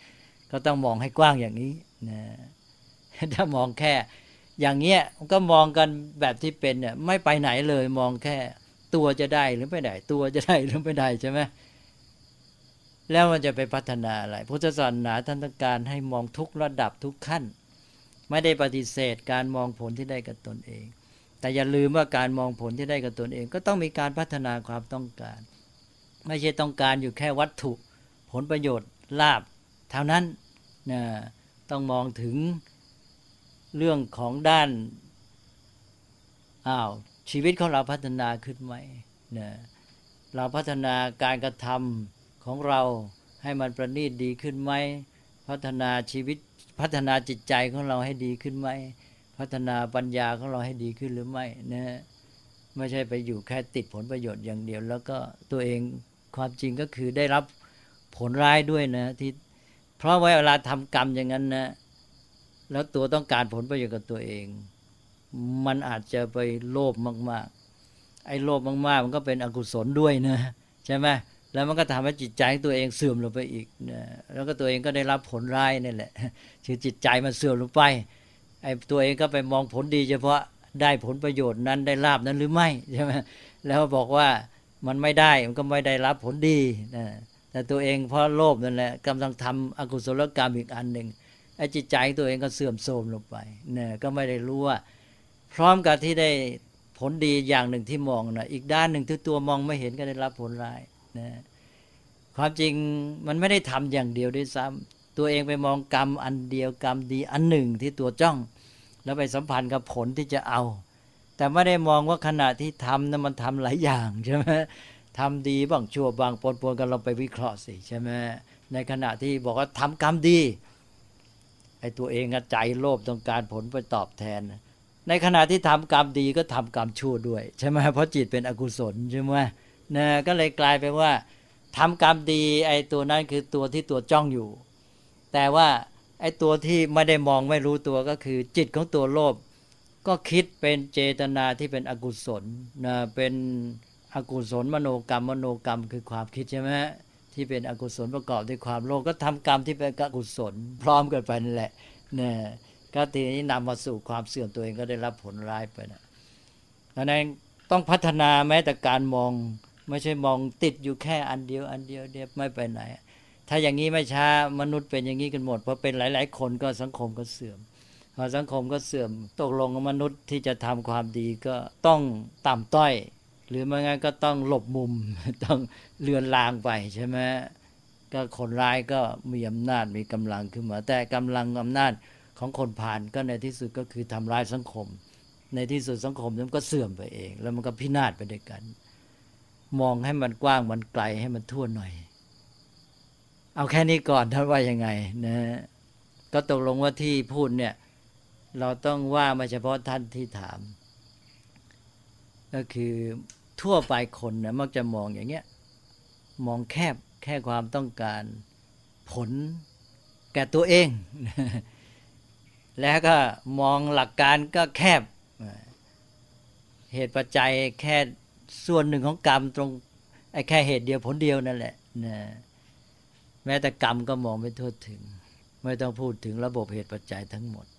Speaker 3: ก็ต้องมองให้กว้างอย่างนี้นะถ้ามองแค่อย่างเงี้ยก็มองกันแบบที่เป็นเนี่ยไม่ไปไหนเลยมองแค่ตัวจะได้หรือไม่ได้ตัวจะได้หรือไม่ได้ใช่ไหมแล้วมันจะไปพัฒนาอะไรพุทธศาสนาท่านต้องการให้มองทุกระดับทุกขั้นไม่ได้ปฏิเสธการมองผลที่ได้กับตนเองแต่อย่าลืมว่าการมองผลที่ได้กับตนเองก็ต้องมีการพัฒนาความต้องการไม่ใช่ต้องการอยู่แค่วัตถุผลประโยชน์ลาภเท่านั้นนะต้องมองถึงเรื่องของด้านอ้าวชีวิตของเราพัฒนาขึ้นไหมนะเราพัฒนาการกระทำของเราให้มันประณีตดีขึ้นไหมพัฒนาชีวิตพัฒนาจิตใจของเราให้ดีขึ้นไหมพัฒนาปัญญาของเราให้ดีขึ้นหรือไม่นะไม่ใช่ไปอยู่แค่ติดผลประโยชน์อย่างเดียวแล้วก็ตัวเองความจริงก็คือได้รับผลร้ายด้วยนะที่เพราะว่าเวลาทำกรรมอย่างนั้นนะแล้วตัวต้องการผลประโยชน์กับตัวเองมันอาจจะไปโลภมากๆไอ้โลภมากๆมันก็เป็นอกุศลด้วยนะใช่ไหมแล้วมันก็ทำให้จิตใจตัวเองเสื่อมลงไปอีกนะแล้วก็ตัวเองก็ได้รับผลร้ายนี่แหละคือจิตใจมันเสื่อมลงไปไอ้ตัวเองก็ไปมองผลดีเฉพาะได้ผลประโยชน์นั้นได้ลาภนั้นหรือไม่ใช่ไหมแล้วบอกว่ามันไม่ได้มันก็ไม่ได้รับผลดีนะแต่ตัวเองเพราะโลภนั่นแหละกำลังทำอกุศลกรรมอีกอันหนึ่งไอ้จิตใจตัวเองก็เสื่อมโทรมลงไปเนี่ยก็ไม่ได้รู้ว่าพร้อมกับที่ได้ผลดีอย่างหนึ่งที่มองนะอีกด้านหนึ่งที่ตัวมองไม่เห็นก็ได้รับผลร้ายนะความจริงมันไม่ได้ทำอย่างเดียวด้วยซ้ำตัวเองไปมองกรรมอันเดียวกรรมดีอันหนึ่งที่ตัวจ้องแล้วไปสัมพันธ์กับผลที่จะเอาแต่ไม่ได้มองว่าขณะที่ทำนั้นมันทำหลายอย่างใช่ไหมทำดีบ้างชั่วบ้างปนๆกันเราไปวิเคราะห์สิใช่ไหมในขณะที่บอกว่าทำกรรมดีไอ้ตัวเองใจโลภต้องการผลไปตอบแทนในขณะที่ทำกรรมดีก็ทำกรรมชั่วด้วยใช่ไหมเพราะจิตเป็นอกุศลใช่ไหมนะก็เลยกลายเป็นว่าทำกรรมดีไอ้ตัวนั้นคือตัวที่ตัวจ้องอยู่แต่ว่าไอ้ตัวที่ไม่ได้มองไม่รู้ตัวก็คือจิตของตัวโลภก็คิดเป็นเจตนาที่เป็นอกุศลนะเป็นอกุศลมโนกรรมมโนกรรมคือความคิดใช่ไหมที่เป็นอกุศลประกอบด้วยความโลภก็ทำกรรมที่เป็นอกุศลพร้อมกันไปนั่นแหละนะก็ทีนี้นำมาสู่ความเสื่อมตัวเองก็ได้รับผลร้ายไปนะดังนั้นต้องพัฒนาแม้แต่การมองไม่ใช่มองติดอยู่แค่อันเดียวอันเดียวเดียวไม่ไปไหนถ้าอย่างนี้ไม่ช้ามนุษย์เป็นอย่างนี้กันหมดพอเป็นหลายๆคนก็สังคมก็เสื่อมพอสังคมก็เสื่อมตกลงมนุษย์ที่จะทำความดีก็ต้องต่ำต้อยหรือไม่งั้นก็ต้องหลบมุมต้องเลือนลางไปใช่ไหมก็คนร้ายก็มีอำนาจมีกำลังขึ้นมาแต่กำลังอำนาจของคนผ่านก็ในที่สุดก็คือทำร้ายสังคมในที่สุดสังคมนั้นก็เสื่อมไปเองแล้วมันก็พินาศไปด้วยกันมองให้มันกว้างมันไกลให้มันทั่วหน่อยเอาแค่นี้ก่อนท่านว่ายังไงนะก็ตกลงว่าที่พูดเนี่ยเราต้องว่าไม่เฉพาะท่านที่ถามก็คือทั่วไปคนนะมักจะมองอย่างเงี้ยมองแคบแค่ความต้องการผลแก่ตัวเองแล้วก็มองหลักการก็แคบเหตุปัจจัยแค่ส่วนหนึ่งของกรรมตรงไอ้แค่เหตุเดียวผลเดียวนั่นแหละนะแม้แต่กรรมก็มองไม่ทั่วถึงไม่ต้องพูดถึงระบบเหตุปัจจัยทั้งหมด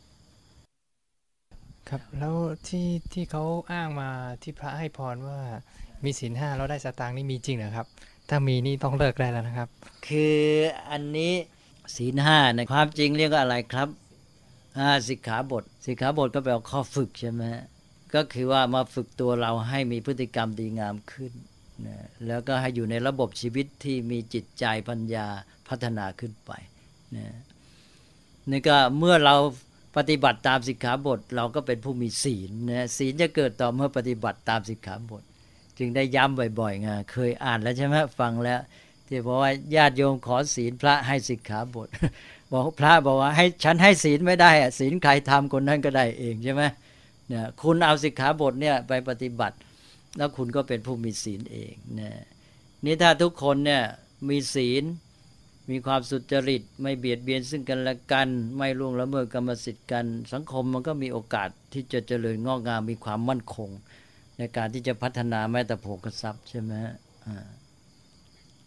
Speaker 4: ครับแล้วที่ที่เขาอ้างมาที่พระให้พรว่ามีศีลห้าแล้วได้สตางค์นี่มีจริงเหรอครับถ้ามีนี่ต้องเลิกได้แล้วนะครับ
Speaker 3: คืออันนี้ศีลห้าในความจริงเรียกว่าอะไรครับอ่าสิกขาบทสิกขาบทก็แปลว่าข้อฝึกใช่ไหมก็คือว่ามาฝึกตัวเราให้มีพฤติกรรมดีงามขึ้นนะแล้วก็ให้อยู่ในระบบชีวิตที่มีจิตใจปัญญาพัฒนาขึ้นไปนะนี่ก็เมื่อเราปฏิบัติตามสิกขาบทเราก็เป็นผู้มีศีลนะศีลจะเกิดต่อเมื่อปฏิบัติตามสิกขาบทจึงได้ย้ำบ่อยๆไงเคยอ่านแล้วใช่ไหมฟังแล้วที่บอกว่าญาติโยมขอศีลพระให้สิกขาบทบอกพระบอกว่าให้ฉันให้ศีลไม่ได้อะศีลใครทำคนนั้นก็ได้เองใช่ไหมเนี่ยคุณเอาสิกขาบทเนี่ยไปปฏิบัติแล้วคุณก็เป็นผู้มีศีลเองเนี่ยนี่ถ้าทุกคนเนี่ยมีศีลมีความสุจริตไม่เบียดเบียนซึ่งกันและกันไม่ล่วงละเมิดกรรมสิทธิ์กันสังคมมันก็มีโอกาสที่จะเจริญงอกงามมีความมั่นคงในการที่จะพัฒนาแม้แต่โภคทรัพย์ใช่ไหมอ่า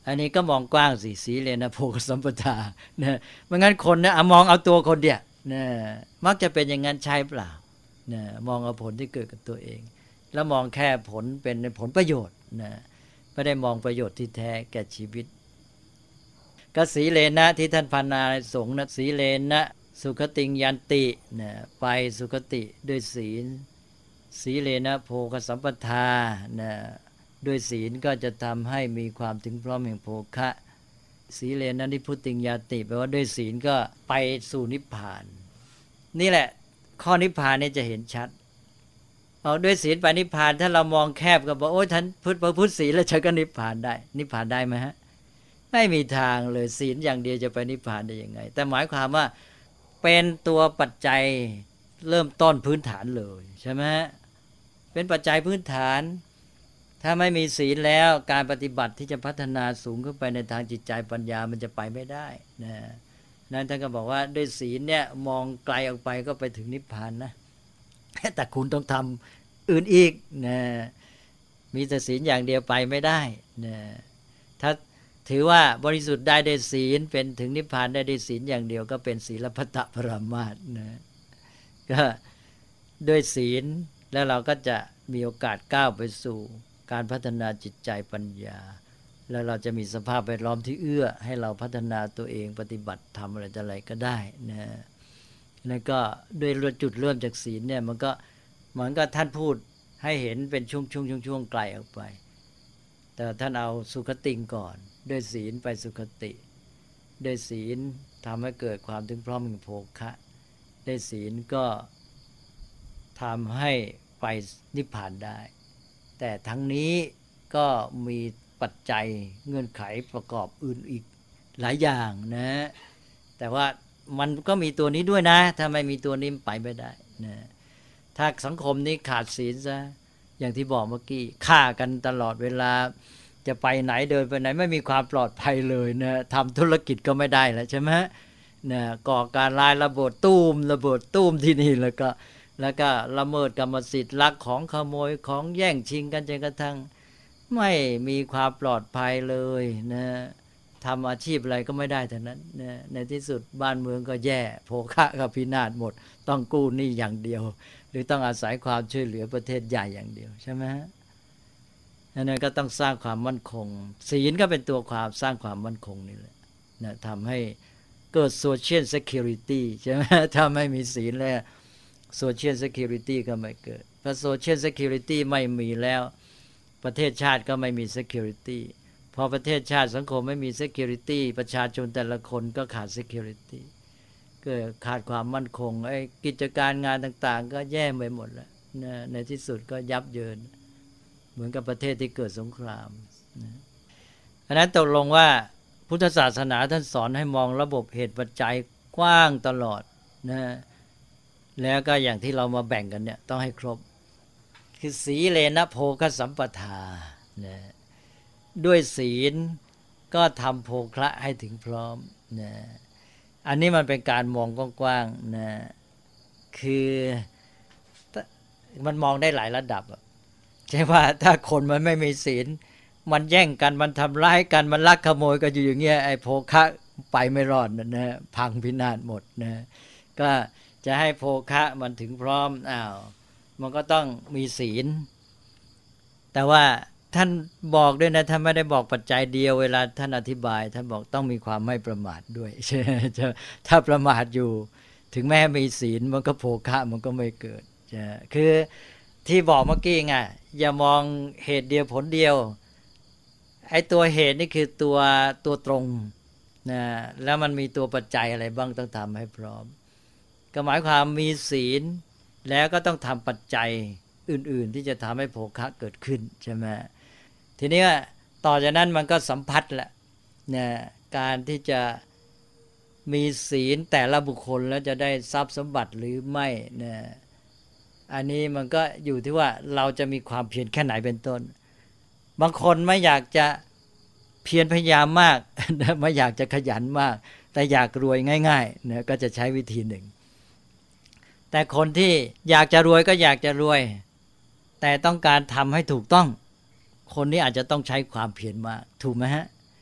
Speaker 3: อันนี้ก็มองกว้างสิสีเลนะโภคสัมปทานะไม่งั้นคนนะมองเอาตัวคนเดียวนะมักจะเป็นอย่างนั้นใช่เปล่านะมองเอาผลที่เกิดกับตัวเองแล้วมองแค่ผลเป็นผลประโยชน์นะไม่ได้มองประโยชน์ที่แท้แก่ชีวิตก็สีเลนะที่ท่านพรรณนาสงฆ์นะสีเลนะสุขติงยันตินะไปสุขติด้วยศีลสีเลนะโภคสัมปทานะด้วยศีลก็จะทำให้มีความถึงพร้อมแห่งโภคะสีเลนะนิพุติงยาติแปลว่าด้วยศีลก็ไปสู่นิพพานนี่แหละข้อนิพพานนี่จะเห็นชัดเอาด้วยศีลไปนิพพานถ้าเรามองแคบก็บอกโอ้ยท่านพุทธพระพุทธศีลแล้วฉันก็นิพพานได้นิพพานได้ไหมฮะไม่มีทางเลยศีลอย่างเดียวจะไปนิพพานได้ยังไงแต่หมายความว่าเป็นตัวปัจจัยเริ่มต้นพื้นฐานเลยใช่ไหมเป็นปัจจัยพื้นฐานถ้าไม่มีศีลแล้วการปฏิบัติที่จะพัฒนาสูงขึ้นไปในทางจิตใจปัญญามันจะไปไม่ได้นะนั้นท่านก็บอกว่าด้วยศีลเนี่ยมองไกลออกไปก็ไปถึงนิพพานนะแต่คุณต้องทำอื่นอีกนะมีแต่ศีลอย่างเดียวไปไม่ได้นะถ้าถือว่าบริสุทธิ์ได้ด้วยศีลเป็นถึงนิพพานได้ด้วยศีลอย่างเดียวก็เป็นศีลพัตตปรามาสนะก็ด้วยศีลแล้วเราก็จะมีโอกาสก้าวไปสู่การพัฒนาจิตใจปัญญาแล้วเราจะมีสภาพแวดล้อมที่เอื้อให้เราพัฒนาตัวเองปฏิบัติทำอะไรอะไรก็ได้นะแล้วก็ด้วยจุดเริ่มจากศีลเนี่ยมันก็เหมือนกับท่านพูดให้เห็นเป็นช่วงช่วงช่วงช่วงไกลออกไปแต่ท่านเอาสุขติงก่อนด้วยศีลไปสุขติด้วยศีลทำให้เกิดความถึงพร้อมแห่งโภคะด้วยศีลก็ทำให้ไปนิพพานได้แต่ทั้งนี้ก็มีปัจจัยเงื่อนไขประกอบอื่นอีกหลายอย่างนะแต่ว่ามันก็มีตัวนี้ด้วยนะถ้าไม่มีตัวนี้ไปไม่ได้นะถ้าสังคมนี้ขาดศีลซะอย่างที่บอกเมื่อกี้ฆ่ากันตลอดเวลาจะไปไหนเดินไปไหนไม่มีความปลอดภัยเลยนะทำธุรกิจก็ไม่ได้แล้วใช่ไหมนะก่อการร้ายระเบิดตุ้มระเบิดตุ้มที่นี่แล้วก็แล้วก็ละเมิดกรรมสิทธิ์ลักของขโมยของแย่งชิงกันจนกระทั่งไม่มีความปลอดภัยเลยนะทำอาชีพอะไรก็ไม่ได้แต่นั้นนะในที่สุดบ้านเมืองก็แย่โภคะก็พินาศหมดต้องกู้หนี้อย่างเดียวหรือต้องอาศัยความช่วยเหลือประเทศใหญ่อย่างเดียวใช่ไหมฮะนั่นก็ต้องสร้างความมั่นคงศีลก็เป็นตัวความสร้างความมั่นคงนี่แหละนะทำให้เกิด social security ใช่ไหมถ้าไม่มีศีลแล้วSocial Security ก็ไม่เกิดพอ Social Security ไม่มีแล้วประเทศชาติก็ไม่มี Security พอประเทศชาติสังคมไม่มี Security ประชาชนแต่ละคนก็ขาด Security ก็ขาดความมั่นคงไอ้กิจการงานต่างๆก็แย่ไปหมดแล้วนะในที่สุดก็ยับเยินเหมือนกับประเทศที่เกิดสงครามนะเพราะนั้นตกลงว่าพุทธศาสนาท่านสอนให้มองระบบเหตุปัจจัยกว้างตลอดนะแล้วก็อย่างที่เรามาแบ่งกันเนี่ยต้องให้ครบคือสีเลนะโภคสัมปทานะด้วยศีลก็ทำโภคะให้ถึงพร้อมนะอันนี้มันเป็นการมองกว้างๆนะคือมันมองได้หลายระดับใช่ว่าถ้าคนมันไม่มีศีลมันแย่งกันมันทำร้ายกันมันลักขโมยกันอยู่อย่างเงี้ยไอ้โภคะไปไม่รอดนะนะพังพินาศหมดนะก็จะให้โภคะมันถึงพร้อมอ้าวมันก็ต้องมีศีลแต่ว่าท่านบอกด้วยนะท่านไม่ได้บอกปัจจัยเดียวเวลาท่านอธิบายท่านบอกต้องมีความไม่ประมาทด้วยใช่ถ้าประมาทอยู่ถึงแม้มีศีลมันก็โภคะมันก็ไม่เกิดใช่คือที่บอกเมื่อกี้ไงอย่ามองเหตุเดียวผลเดียวไอ้ตัวเหตุนี่คือตัวตัวตรงนะแล้วมันมีตัวปัจจัยอะไรบ้างต้องทำให้พร้อมก็หมายความมีศีลแล้วก็ต้องทำปัจจัยอื่นๆที่จะทำให้โภคะเกิดขึ้นใช่ไหมทีนี้ต่อจากนั้นมันก็สัมพัทธ์แหละนะการที่จะมีศีลแต่ละบุคคลแล้วจะได้ทรัพย์สมบัติหรือไม่นะอันนี้มันก็อยู่ที่ว่าเราจะมีความเพียรแค่ไหนเป็นต้นบางคนไม่อยากจะเพียรพยายามมากไม่อยากจะขยันมากแต่อยากรวยง่ายๆนะก็จะใช้วิธีหนึ่งแต่คนที่อยากจะรวยก็อยากจะรวยแต่ต้องการทำให้ถูกต้องคนนี้อาจจะต้องใช้ความเพียรมากถูกไหมฮะ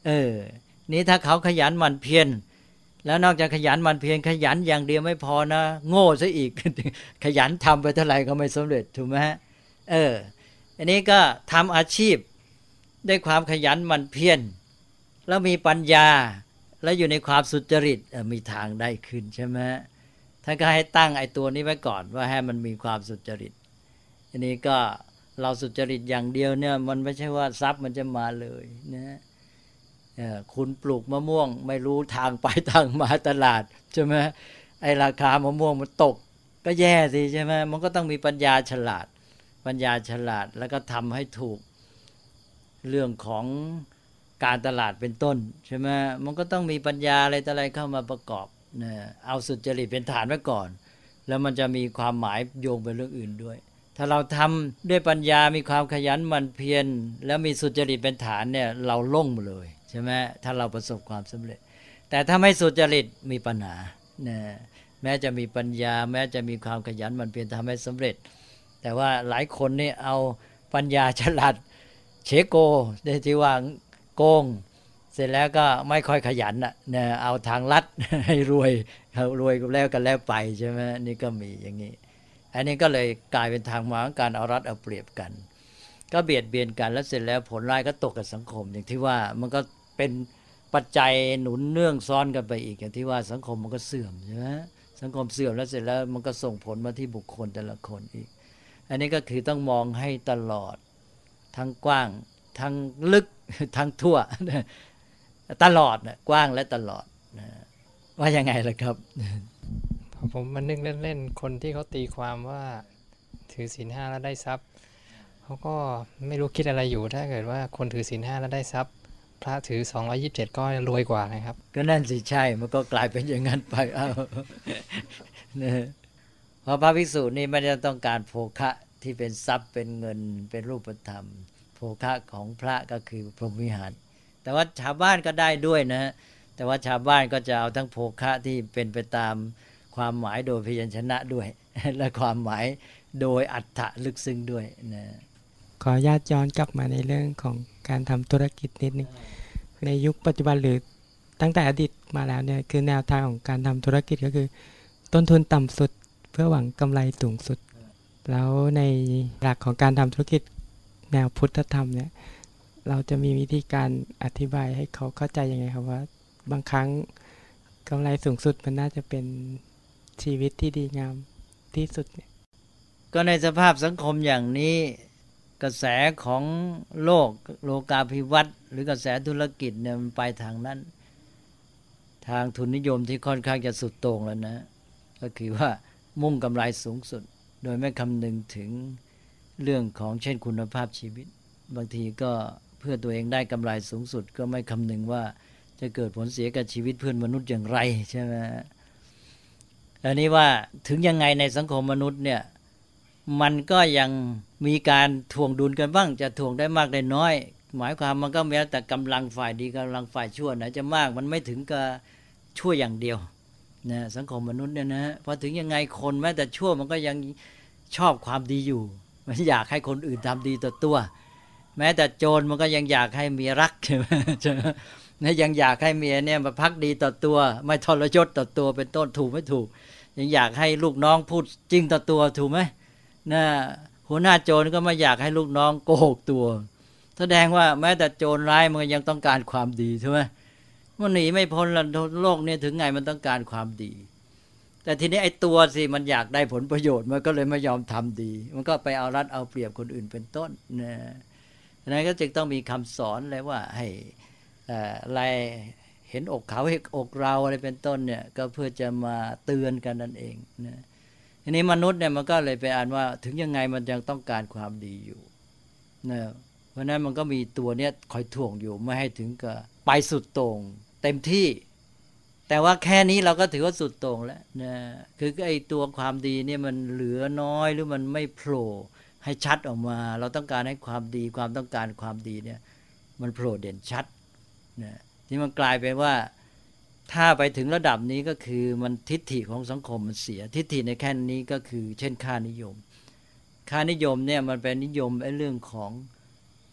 Speaker 3: เออนี่ถ้าเขาขยันหมั่นเพียรแล้วนอกจากขยันหมั่นเพียรขยันอย่างเดียวไม่พอนะโง่ซะอีก ขยันทำไปเท่าไหร่ก็ไม่สำเร็จถูกไหมฮะเอออันนี้ก็ทำอาชีพด้วยความขยันหมั่นเพียรแล้วมีปัญญาแล้วอยู่ในความสุจริตมีทางได้ขึ้นใช่ไหมท่านก็ให้ตั้งไอ้ตัวนี้ไว้ก่อนว่าให้มันมีความสุจริตอันนี้ก็เราสุจริตอย่างเดียวเนี่ยมันไม่ใช่ว่าทรัพย์มันจะมาเลยนะคุณปลูกมะม่วงไม่รู้ทางไปทางมาตลาดใช่ไหมไอ้ราคามะม่วงมันตกก็แย่สิใช่ไหมมันก็ต้องมีปัญญาฉลาดปัญญาฉลาดแล้วก็ทำให้ถูกเรื่องของการตลาดเป็นต้นใช่ไหมมันก็ต้องมีปัญญาอะไรต่ออะไรเข้ามาประกอบนะเอาสุจริตเป็นฐานไว้ก่อนแล้วมันจะมีความหมายโยงไปเรื่องอื่นด้วยถ้าเราทำด้วยปัญญามีความขยันหมั่นเพียรแล้วมีสุจริตเป็นฐานเนี่ยเราล่งเลยใช่ไหมถ้าเราประสบความสำเร็จแต่ถ้าไม่สุจริตมีปัญหานะแม้จะมีปัญญาแม้จะมีความขยันหมั่นเพียรทำให้สำเร็จแต่ว่าหลายคนนี่เอาปัญญาฉลาดเชโกได้ที่ว่าโกงเสร็จแล้วก็ไม่ค่อยขยันน่ะนะเอาทางลัดให้รวยเขารวยก็แล้วกันแล้วไปใช่ไหมนี่ก็มีอย่างนี้อันนี้ก็เลยกลายเป็นทางมาของการเอารัดเอาเปรียบกันก็เบียดเบียนกันแล้วเสร็จแล้วผลร้ายก็ตกกับสังคมอย่างที่ว่ามันก็เป็นปัจจัยหนุนเนื่องซ้อนกันไปอีกอย่างที่ว่าสังคมมันก็เสื่อมใช่ไหมสังคมเสื่อมแล้วเสร็จแล้วมันก็ส่งผลมาที่บุคคลแต่ละคนอีกอันนี้ก็คือต้องมองให้ตลอดทั้งกว้างทั้งลึกทั้งทั่วตลอดนะกว้างและตลอดนะว่ายังไงล่ะครับ
Speaker 4: ผมมันนึกเล่นๆคนที่เขาตีความว่าถือศีลห้าแล้วได้ทรัพย์เขาก็ไม่รู้คิดอะไรอยู่ถ้าเกิดว่าคนถือศีลห้าแล้วได้ทรัพย์พระถือสองร้อยยี่สิบเจ็ดก็รวยกว่านะครับ
Speaker 3: ก็นั่นสิใช่มันก็กลายเป็นอย่างนั้นไปเอ้านะเพราะพระภิกษุนี่ไม่ได้ต้องการโภคะที่เป็นทรัพย์เป็นเงินเป็นรูปธรรมโภคะของพระก็คือพรหมวิหารแต่ว่าชาวบ้านก็ได้ด้วยนะแต่ว่าชาวบ้านก็จะเอาทั้งโภคะที่เป็นไปตามความหมายโดยพยัญชนะด้วยและความหมายโดยอรรถะลึกซึ้งด้วยนะ
Speaker 5: ขออนุญาตย้อนกลับมาในเรื่องของการทำธุรกิจนิดนึงในยุคปัจจุบันหรือตั้งแต่อดีตมาแล้วเนี่ยคือแนวทางของการทำธุรกิจก็คือต้นทุนต่ำสุดเพื่อหวังกำไรสูงสุดแล้วในหลักของการทำธุรกิจแนวพุทธธรรมเนี่ยเราจะมีวิธีการอธิบายให้เขาเข้าใจยังไงครับว่าบางครั้งกำไรสูงสุดมันน่าจะเป็นชีวิตที่ดีงามที่สุดเนี่ย
Speaker 3: ก็ในสภาพสังคมอย่างนี้กระแสของโลกโลกาภิวัตน์หรือกระแสธุรกิจเนี่ยมันไปทางนั้นทางทุนนิยมที่ค่อนข้างจะสุดโต่งแล้วนะก็คือว่ามุ่งกำไรสูงสุดโดยไม่คำนึงถึงเรื่องของเช่นคุณภาพชีวิตบางทีก็เพื่อตัวเองได้กำไรสูงสุดก็ไม่คำนึงว่าจะเกิดผลเสียกับชีวิตเพื่อนมนุษย์อย่างไรใช่ไหมอันนี้ว่าถึงยังไงในสังคมมนุษย์เนี่ยมันก็ยังมีการทวงดุลกันบ้างจะทวงได้มากได้น้อยหมายความมันก็แม้แต่กำลังฝ่ายดีกำลังฝ่ายชั่วไหนจะมากมันไม่ถึงกับชั่วอย่างเดียวนะสังคมมนุษย์เนี่ยนะพอถึงยังไงคนแม้แต่ชั่วมันก็ยังชอบความดีอยู่มันอยากให้คนอื่นทำดีต่อตัวแม้แต่โจรมันก็ยังอยากให้เมียรักใช่ไหมนะยังอยากให้เมียเนี่ยมาพักดีต่อตัวไม่ทรยศต่อตัวเป็นต้นถูกไม่ถูกยังอยากให้ลูกน้องพูดจริงต่อตัวถูกไหมนะหัวหน้าโจรก็ไม่อยากให้ลูกน้องโกหกตัวแสดงว่าแม้แต่โจรร้ายมันยังต้องการความดีใช่ไหมมันหนีไม่พ้นละโลกนี้ถึงไงมันต้องการความดีแต่ทีนี้ไอ้ตัวสิมันอยากได้ผลประโยชน์มันก็เลยไม่ยอมทำดีมันก็ไปเอารัดเอาเปรียบคนอื่นเป็นต้นนะนั้นก็จึงต้องมีคำสอนเลยว่าให้อะไรเห็นอกเขาเห็นอกเราอะไรเป็นต้นเนี่ยก็เพื่อจะมาเตือนกันนั่นเองนะทีนี้มนุษย์เนี่ยมันก็เลยไปอ่านว่าถึงยังไงมันยังต้องการความดีอยู่นะเพราะนั้นมันก็มีตัวเนี้ยคอยถ่วงอยู่ไม่ให้ถึงกับไปสุดโต่งเต็มที่แต่ว่าแค่นี้เราก็ถือว่าสุดโต่งแล้วนะคือไอ้ตัวความดีเนี่ยมันเหลือน้อยหรือมันไม่โผล่ให้ชัดออกมาเราต้องการให้ความดีความต้องการความดีเนี่ยมันโผล่เด่นชัดนะที่มันกลายเป็นว่าถ้าไปถึงระดับนี้ก็คือมันทิฏฐิของสังคมมันเสียทิฏฐิในแค่นี้ก็คือเช่นค่านิยมค่านิยมเนี่ยมันเป็นนิยมไอ้เรื่องของ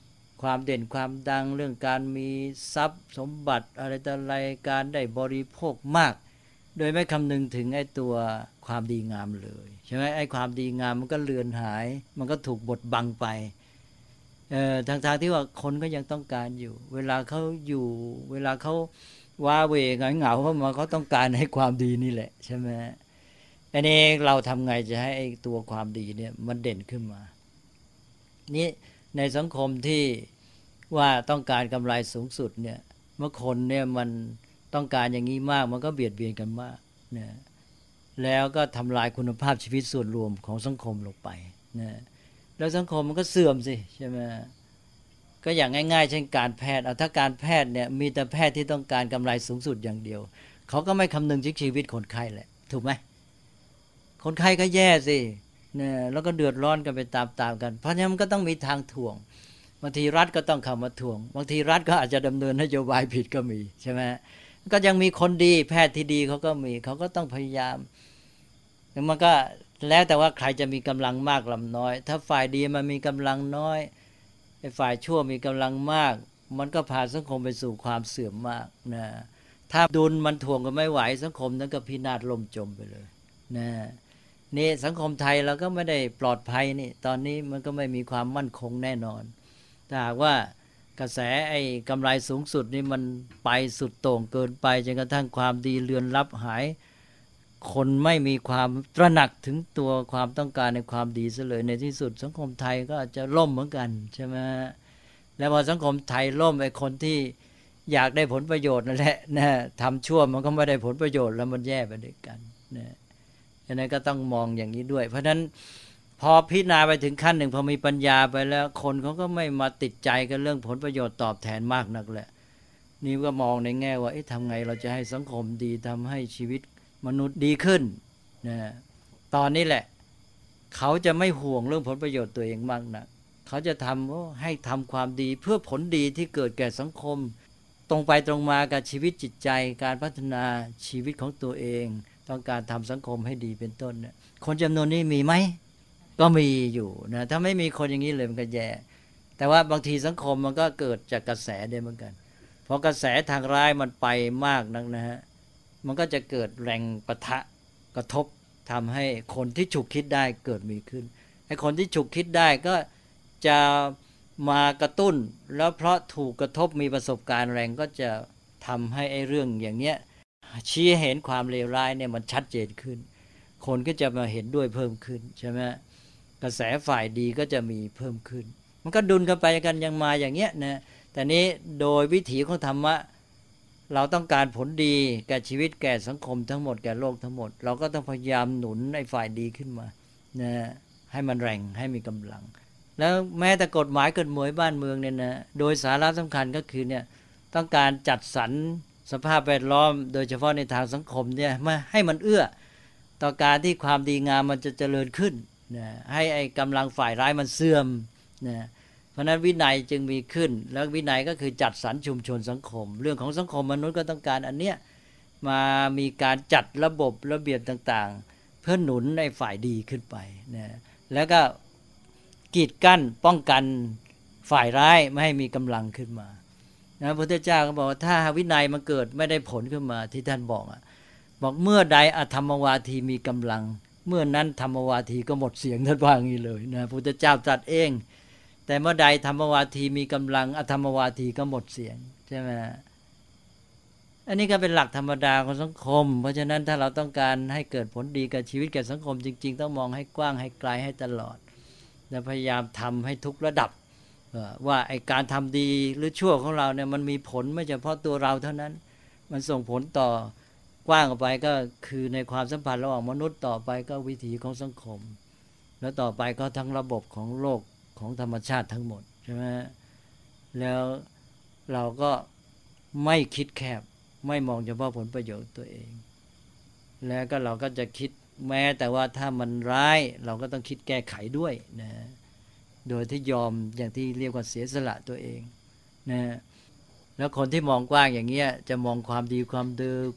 Speaker 3: ความเด่นความดังเรื่องการมีทรัพย์สมบัติอะไรต่ออะไรการได้บริโภคมากโดยไม่คำนึงถึงไอ้ตัวความดีงามเลยใช่ไหมไอ้ความดีงามมันก็เลือนหายมันก็ถูกบดบังไปเอ่อทางทางที่ว่าคนก็ยังต้องการอยู่เวลาเขาอยู่เวลาเขาว้าเหวเหงาๆเข้ามาเขาต้องการให้ความดีนี่แหละใช่ไหมอันนี้เราทำไงจะให้ไอ้ตัวความดีเนี่ยมันเด่นขึ้นมานี่ในสังคมที่ว่าต้องการกำไรสูงสุดเนี่ยเมื่อคนเนี่ยมันต้องการอย่างนี้มากมันก็เบียดเบียนกันมากนะแล้วก็ทำลายคุณภาพชีวิตส่วนรวมของสังคมลงไปนะแล้วสังคมมันก็เสื่อมสิใช่ไหมก็อย่างง่ายๆเช่นการแพทย์เอาถ้าการแพทย์เนี่ยมีแต่แพทย์ที่ต้องการกำไรสูงสุดอย่างเดียวเขาก็ไม่คำนึงถึงชีวิตคนไข้แหละถูกไหมคนไข้ก็แย่สิเนี่ยแล้วก็เดือดร้อนกันไปตามๆกันเพราะฉะนั้นมันก็ต้องมีทางถ่วงบางทีรัฐก็ต้องเข้ามาถ่วงบางทีรัฐก็อาจจะดำเนินนโยบายผิดก็มีใช่ไหมก็ยังมีคนดีแพทย์ที่ดีเขาก็มีเขาก็ต้องพยายามแล้วมันก็แล้วแต่ว่าใครจะมีกำลังมากลำน้อยถ้าฝ่ายดีมันมีกำลังน้อยไอ้ฝ่ายชั่วมีกำลังมากมันก็พาสังคมไปสู่ความเสื่อมมากนะถ้าดุลมันถ่วงกันไม่ไหวสังคมนั้นก็พินาศล่มจมไปเลยนะนี่สังคมไทยเราก็ไม่ได้ปลอดภัยนี่ตอนนี้มันก็ไม่มีความมั่นคงแน่นอนถ้าหากว่ากระแสไอ้กำไรสูงสุดนี่มันไปสุดโต่งเกินไปจนกระทั่งความดีเลือนลับหายคนไม่มีความตระหนักถึงตัวความต้องการในความดีซะเลยในที่สุดสังคมไทยก็จะล่มเหมือนกันใช่ไหมแล้วพอสังคมไทยล่มไอ้คนที่อยากได้ผลประโยชน์นั่นแหละนะทำชั่วมันก็ไม่ได้ผลประโยชน์แล้วมันแย่ไปด้วยกันนะฉะนั้นก็ต้องมองอย่างนี้ด้วยเพราะฉะนั้นพอพิจารณาไปถึงขั้นหนึ่งพอมีปัญญาไปแล้วคนเขาก็ไม่มาติดใจกันเรื่องผลประโยชน์ตอบแทนมากนักแหละนี่ก็มองในแง่ว่าเอ๊ะทำไงเราจะให้สังคมดีทำให้ชีวิตมนุษย์ดีขึ้นนะตอนนี้แหละเขาจะไม่ห่วงเรื่องผลประโยชน์ตัวเองมากนักเขาจะทำให้ทำความดีเพื่อผลดีที่เกิดแก่สังคมตรงไปตรงมากับชีวิตจิตใจการพัฒนาชีวิตของตัวเองต้องการทำสังคมให้ดีเป็นต้นเนี่ยคนจำนวนนี้มีไหมก็มีอยู่นะถ้าไม่มีคนอย่างนี้เลยมันก็แย่แต่ว่าบางทีสังคมมันก็เกิดจากกระแสได้เหมือนกันพอกระแสทางร้ายมันไปมากนักนะฮะมันก็จะเกิดแรงปะทะกระทบทำให้คนที่ฉุกคิดได้เกิดมีขึ้นไอ้คนที่ฉุกคิดได้ก็จะมากระตุ้นแล้วเพราะถูกกระทบมีประสบการณ์แรงก็จะทำให้ไอ้เรื่องอย่างเนี้ยชี้เห็นความเลวร้ายเนี่ยมันชัดเจนขึ้นคนก็จะมาเห็นด้วยเพิ่มขึ้นใช่ไหมกระแสฝ่ายดีก็จะมีเพิ่มขึ้นมันก็ดุลกันไปกันยังมาอย่างเงี้ยนะแต่นี้โดยวิถีของธรรมะเราต้องการผลดีแก่ชีวิตแก่สังคมทั้งหมดแก่โลกทั้งหมดเราก็ต้องพยายามหนุนไอ้ฝ่ายดีขึ้นมานะให้มันแรงให้มีกำลังแล้วแม้แต่กฎหมายกฎหมายบ้านเมืองเนี่ยนะโดยสาระสำคัญก็คือเนี่ยต้องการจัดสรรสภาพแวดล้อมโดยเฉพาะในทางสังคมเนี่ยมาให้มันเอื้อต่อการที่ความดีงามมันจะเจริญขึ้นนะให้ไอ้กำลังฝ่ายร้ายมันเสื่อมนะเพราะนั้นวินัยจึงมีขึ้นแล้ววินัยก็คือจัดสรรชุมชนสังคมเรื่องของสังคมมนุษย์ก็ต้องการอันเนี้ยมามีการจัดระบบระเบียบต่างๆเพื่อหนุนในฝ่ายดีขึ้นไปนะแล้วก็กีดกั้นป้องกันฝ่ายร้ายไม่ให้มีกำลังขึ้นมานะพระพุทธเจ้าก็บอกว่าถ้าวินัยมันเกิดไม่ได้ผลขึ้นมาที่ท่านบอกอ่ะบอกเมื่อใดอธรรมวาทีมีกำลังเมื่อนั้นธรรมวาทีก็หมดเสียงท่านว่างี้เลยนะพระพุทธเจ้าตรัสเองแต่เมื่อใดธรรมวาทีมีกำลังอธรรมวาทีก็หมดเสียงใช่ไหมอันนี้ก็เป็นหลักธรรมดาของสังคมเพราะฉะนั้นถ้าเราต้องการให้เกิดผลดีกับชีวิตแก่สังคมจริงๆต้องมองให้กว้างให้ไกลให้ตลอดและพยายามทำให้ทุกระดับว่าไอ้การทำดีหรือชั่วของเราเนี่ยมันมีผลไม่เฉพาะตัวเราเท่านั้นมันส่งผลต่อกว้างออกไปก็คือในความสัมพันธ์ระหว่างมนุษย์ต่อไปก็วิถีของสังคมแล้วต่อไปก็ทั้งระบบของโลกของธรรมชาติทั้งหมดใช่ไหมแล้วเราก็ไม่คิดแคบไม่มองเฉพาะผลประโยชน์ตัวเองแล้วก็เราก็จะคิดแม้แต่ว่าถ้ามันร้ายเราก็ต้องคิดแก้ไขด้วยนะโดยที่ยอมอย่างที่เรียกว่าเสียสละตัวเองนะแล้วคนที่มองกว้างอย่างเงี้ยจะมองความดีความเดิม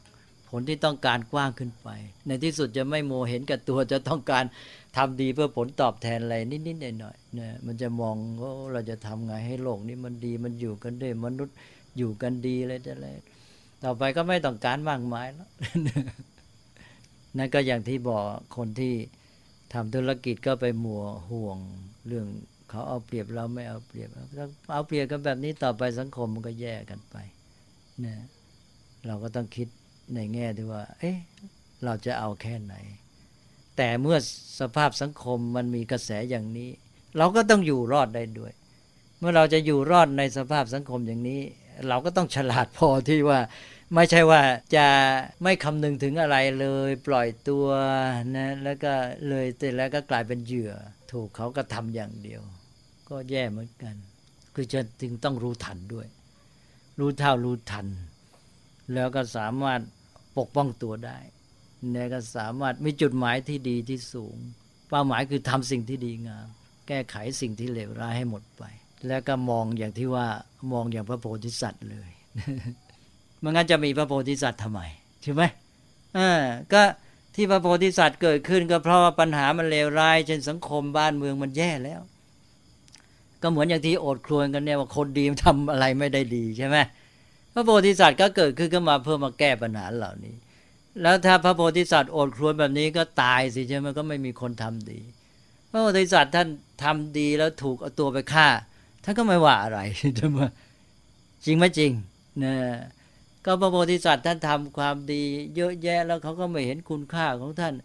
Speaker 3: ผลที่ต้องการกว้างขึ้นไปในที่สุดจะไม่โมเห็นกับตัวจะต้องการทำดีเพื่อผลตอบแทนอะไรนิดๆหน่อยๆนะมันจะมองว่าเราจะทำไงให้โลกนี้มันดีมันอยู่กันได้มนุษย์อยู่กันดีอะไรแต่อะไรต่อไปก็ไม่ต้องการมากมายแล้ว นั่นก็อย่างที่บอกคนที่ทำธุรกิจก็ไปมัวห่วงเรื่องเขาเอาเปรียบเราไม่เอาเปรียบเอาเปรียบกันแบบนี้ต่อไปสังคมมันก็แย่กันไปนะเราก็ต้องคิดในแง่ที่ว่าเอ๊ะเราจะเอาแค่ไหนแต่เมื่อสภาพสังคมมันมีกระแสอย่างนี้เราก็ต้องอยู่รอดได้ด้วยเมื่อเราจะอยู่รอดในสภาพสังคมอย่างนี้เราก็ต้องฉลาดพอที่ว่าไม่ใช่ว่าจะไม่คำนึงถึงอะไรเลยปล่อยตัวนะแล้วก็เลยแต่แล้วก็กลายเป็นเหยื่อถูกเขาก็ทำอย่างเดียวก็แย่เหมือนกันคือจะจึงต้องรู้ทันด้วยรู้เท่ารู้ทันแล้วก็สามารถปกป้องตัวได้แล้วก็สามารถมีจุดหมายที่ดีที่สูงเป้าหมายคือทำสิ่งที่ดีงามแก้ไขสิ่งที่เลวร้ายให้หมดไปแล้วก็มองอย่างที่ว่ามองอย่างพระโพธิสัตว์เลย มันงั้นจะมีพระโพธิสัตว์ทำไมใช่ไหมอ่าก็ที่พระโพธิสัตว์เกิดขึ้นก็เพราะว่าปัญหามันเลวร้ายเช่นสังคมบ้านเมืองมันแย่แล้วก็เหมือนอย่างที่โอดครวญกันเนี่ยว่าคนดีทำอะไรไม่ได้ดีใช่ไหมพระโพธิสัตว์ก็เกิดขึ้นขึ้นมาเพื่อมาแก้ปัญหาเหล่านี้แล้วถ้าพระโพธิสัตว์โอดครวญแบบนี้ก็ตายสิใช่ไหมก็ไม่มีคนทำดีพระโพธิสัตว์ท่านทำดีแล้วถูกเอาตัวไปฆ่าท่านก็ไม่ว่าอะไรใช่ไหมจริงไหมจริงนะก็พระโพธิสัตว์ท่านทำความดีเยอะแยะแล้วเขาก็ไม่เห็นคุณค่าของท่าน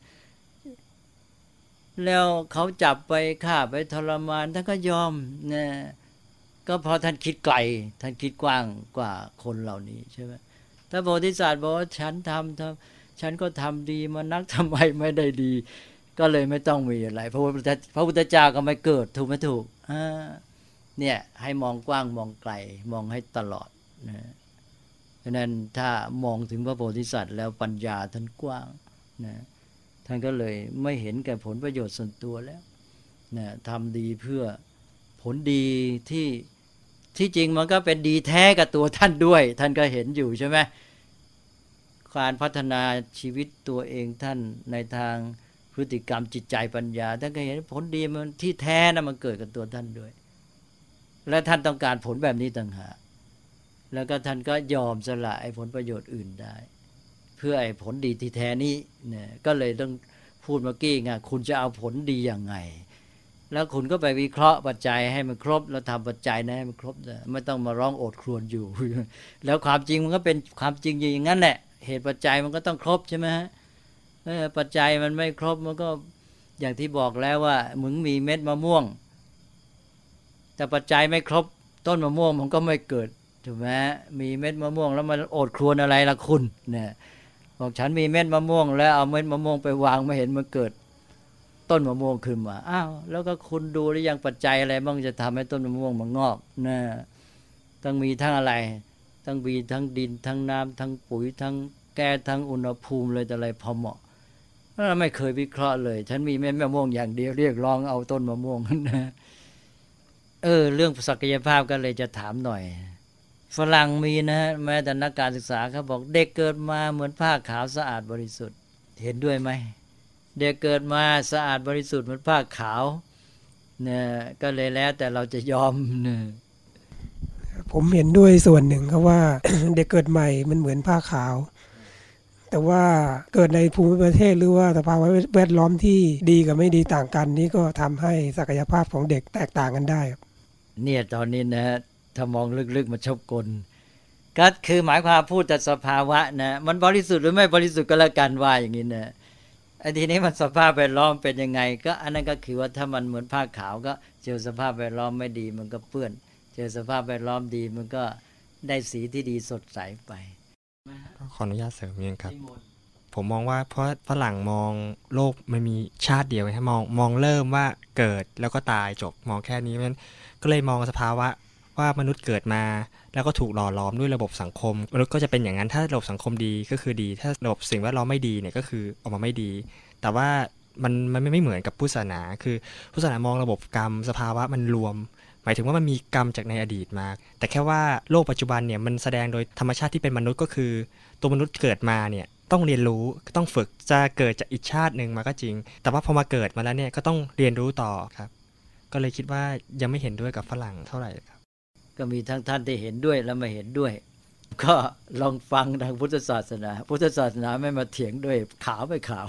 Speaker 3: แล้วเขาจับไปฆ่าไปทรมานท่านก็ยอมนะก็เพราะท่านคิดไกลท่านคิดกว้างกว่าคนเหล่านี้ใช่ไหมถ้าโพธิสัตว์บอกว่าฉันทำทำฉันก็ทำดีมานักทำไมไม่ได้ดีก็เลยไม่ต้องมีอะไรพระพุทธพระพุทธเจ้าก็ไม่เกิดถูกไหมถูกอ่าเนี่ยให้มองกว้างมองไกลมองให้ตลอดนะเพราะนั้นถ้ามองถึงพระโพธิสัตว์แล้วปัญญาท่านกว้างนะท่านก็เลยไม่เห็นแก่ผลประโยชน์ส่วนตัวแล้วนะทำดีเพื่อผลดีที่ที่จริงมันก็เป็นดีแท้กับตัวท่านด้วยท่านก็เห็นอยู่ใช่ไหมการพัฒนาชีวิตตัวเองท่านในทางพฤติกรรมจิตใจปัญญาท่านก็เห็นผลดีมันที่แท้นะมันเกิดกับตัวท่านด้วยและท่านต้องการผลแบบนี้ต่างหากแล้วก็ท่านก็ยอมสละไอ้ผลประโยชน์อื่นได้เพื่อไอ้ผลดีที่แท้นี้เนี่ยก็เลยต้องพูดเมื่อกี้ไงคุณจะเอาผลดีอย่างไงแล้วคุณก็ไปวิเคราะห์ปัจจัยให้มันครบแล้วทำปัจจัยนะให้มันครบไม่ต้องมาร้องโอดครวญอยู่ แล้วความจริงมันก็เป็นความจริงอย่างนั้นแหละเหตุปัจจัยมันก็ต้องครบใช่ไหมฮะเออปัจจัยมันไม่ครบมันก็อย่างที่บอกแล้วว่ามึงมีเม็ดมะม่วงแต่ปัจจัยไม่ครบต้นมะม่วงมันก็ไม่เกิดถูกไหมมีเม็ดมะม่วงแล้วมันโอดครวญอะไรล่ะคุณเนี่ยบอกฉันมีเม็ดมะม่วงแล้วเอาเม็ดมะม่วงไปวางไม่เห็นมันเกิดต้นมะม่วงขึ้นมาอ้าวแล้วก็คุณดูหรือยังปัจจัยอะไรบ้างจะทำให้ต้นมะม่วงมันงอกนะต้องมีทั้งอะไรทั้งมีทั้งดินทั้งน้ำทั้งปุ๋ยทั้งแก้ทั้งอุณหภูมิเลยแต่อะไรพอเหมาะเราไม่เคยวิเคราะห์เลยฉันมีเม็ดมะม่วงอย่างเดียวเรียกร้องเอาต้นมะม่วงนะเออเรื่องศักยภาพก็เลยจะถามหน่อยฝรั่งมีนะฮะแม้แต่นักการศึกษาเขาบอกเด็กเกิดมาเหมือนผ้าขาวสะอาดบริสุทธิ์เห็นด้วยไหมเด็กเกิดมาสะอาดบริสุทธิ์เหมือนผ้าขาวเนี่ยก็เลยแล้วแต่เราจะยอมเนี่ย
Speaker 6: ผมเห็นด้วยส่วนหนึ่งครับว่า เด็กเกิดใหม่มันเหมือนผ้าขาวแต่ว่าเกิดในภูมิประเทศหรือว่าสภาวะแวดล้อมที่ดีกับไม่ดีต่างกันนี่ก็ทำให้ศักยภาพของเด็กแตกต่างกันได้ครับเนี่ย
Speaker 3: ตอนนี้นะถ้ามองลึกๆมาชอบกลก็คือหมายความพูดแต่สภาวะนะมันบริสุทธิ์หรือไม่บริสุทธิ์ก็แล้วกันว่าอย่างนี้นะไอ้ทีนี้มันสภาพแวดล้อมเป็นยังไงก็อันนั้นก็คือว่าถ้ามันเหมือนผ้าขาวก็เจอสภาพแวดล้อมไม่ดีมันก็เปื้อนเจอสภาพแวดล้อมดีมันก็ได้สีที่ดีสดใสไป
Speaker 1: ขออนุญาตเสริมนิดนึงครับผมมองว่าเพราะฝรั่งมองโลกมันมีชาติเดียวให้มองมองเริ่มว่าเกิดแล้วก็ตายจบมองแค่นี้มันก็เลยมองสภาวะว่ามนุษย์เกิดมาแล้วก็ถูกหล่อหลอมด้วยระบบสังคมมนุษย์ก็จะเป็นอย่างนั้นถ้าระบบสังคมดีก็คือดีถ้าระบบสิ่งแวดล้อมไม่ดีเนี่ยก็คือออกมาไม่ดีแต่ว่ามันมันไม่เหมือนกับพุทธศาสนาคือพุทธศาสนามองระบบกรรมสภาวะมันรวมหมายถึงว่ามันมีกรรมจากในอดีตมาแต่แค่ว่าโลกปัจจุบันเนี่ยมันแสดงโดยธรรมชาติที่เป็นมนุษย์ก็คือตัวมนุษย์เกิดมาเนี่ย
Speaker 7: ต้องเรียนรู้ต้องฝึกจะเกิดจากอีกชาติหนึ่งมาก็จริงแต่ว่าพอมาเกิดมาแล้วเนี่ยก็ต้องเรียนรู้ต่อครับก็เลยคิดว่ายังไม่เห็นด้วยกับฝรั่งเท่าไหร่ครับ
Speaker 3: ก็มีทั้งท่านที่เห็นด้วยและไม่เห็นด้วยก็ลองฟังทางพุทธศาสนาพุทธศาสนาไม่มาเถียงด้วยขาวไม่ขาว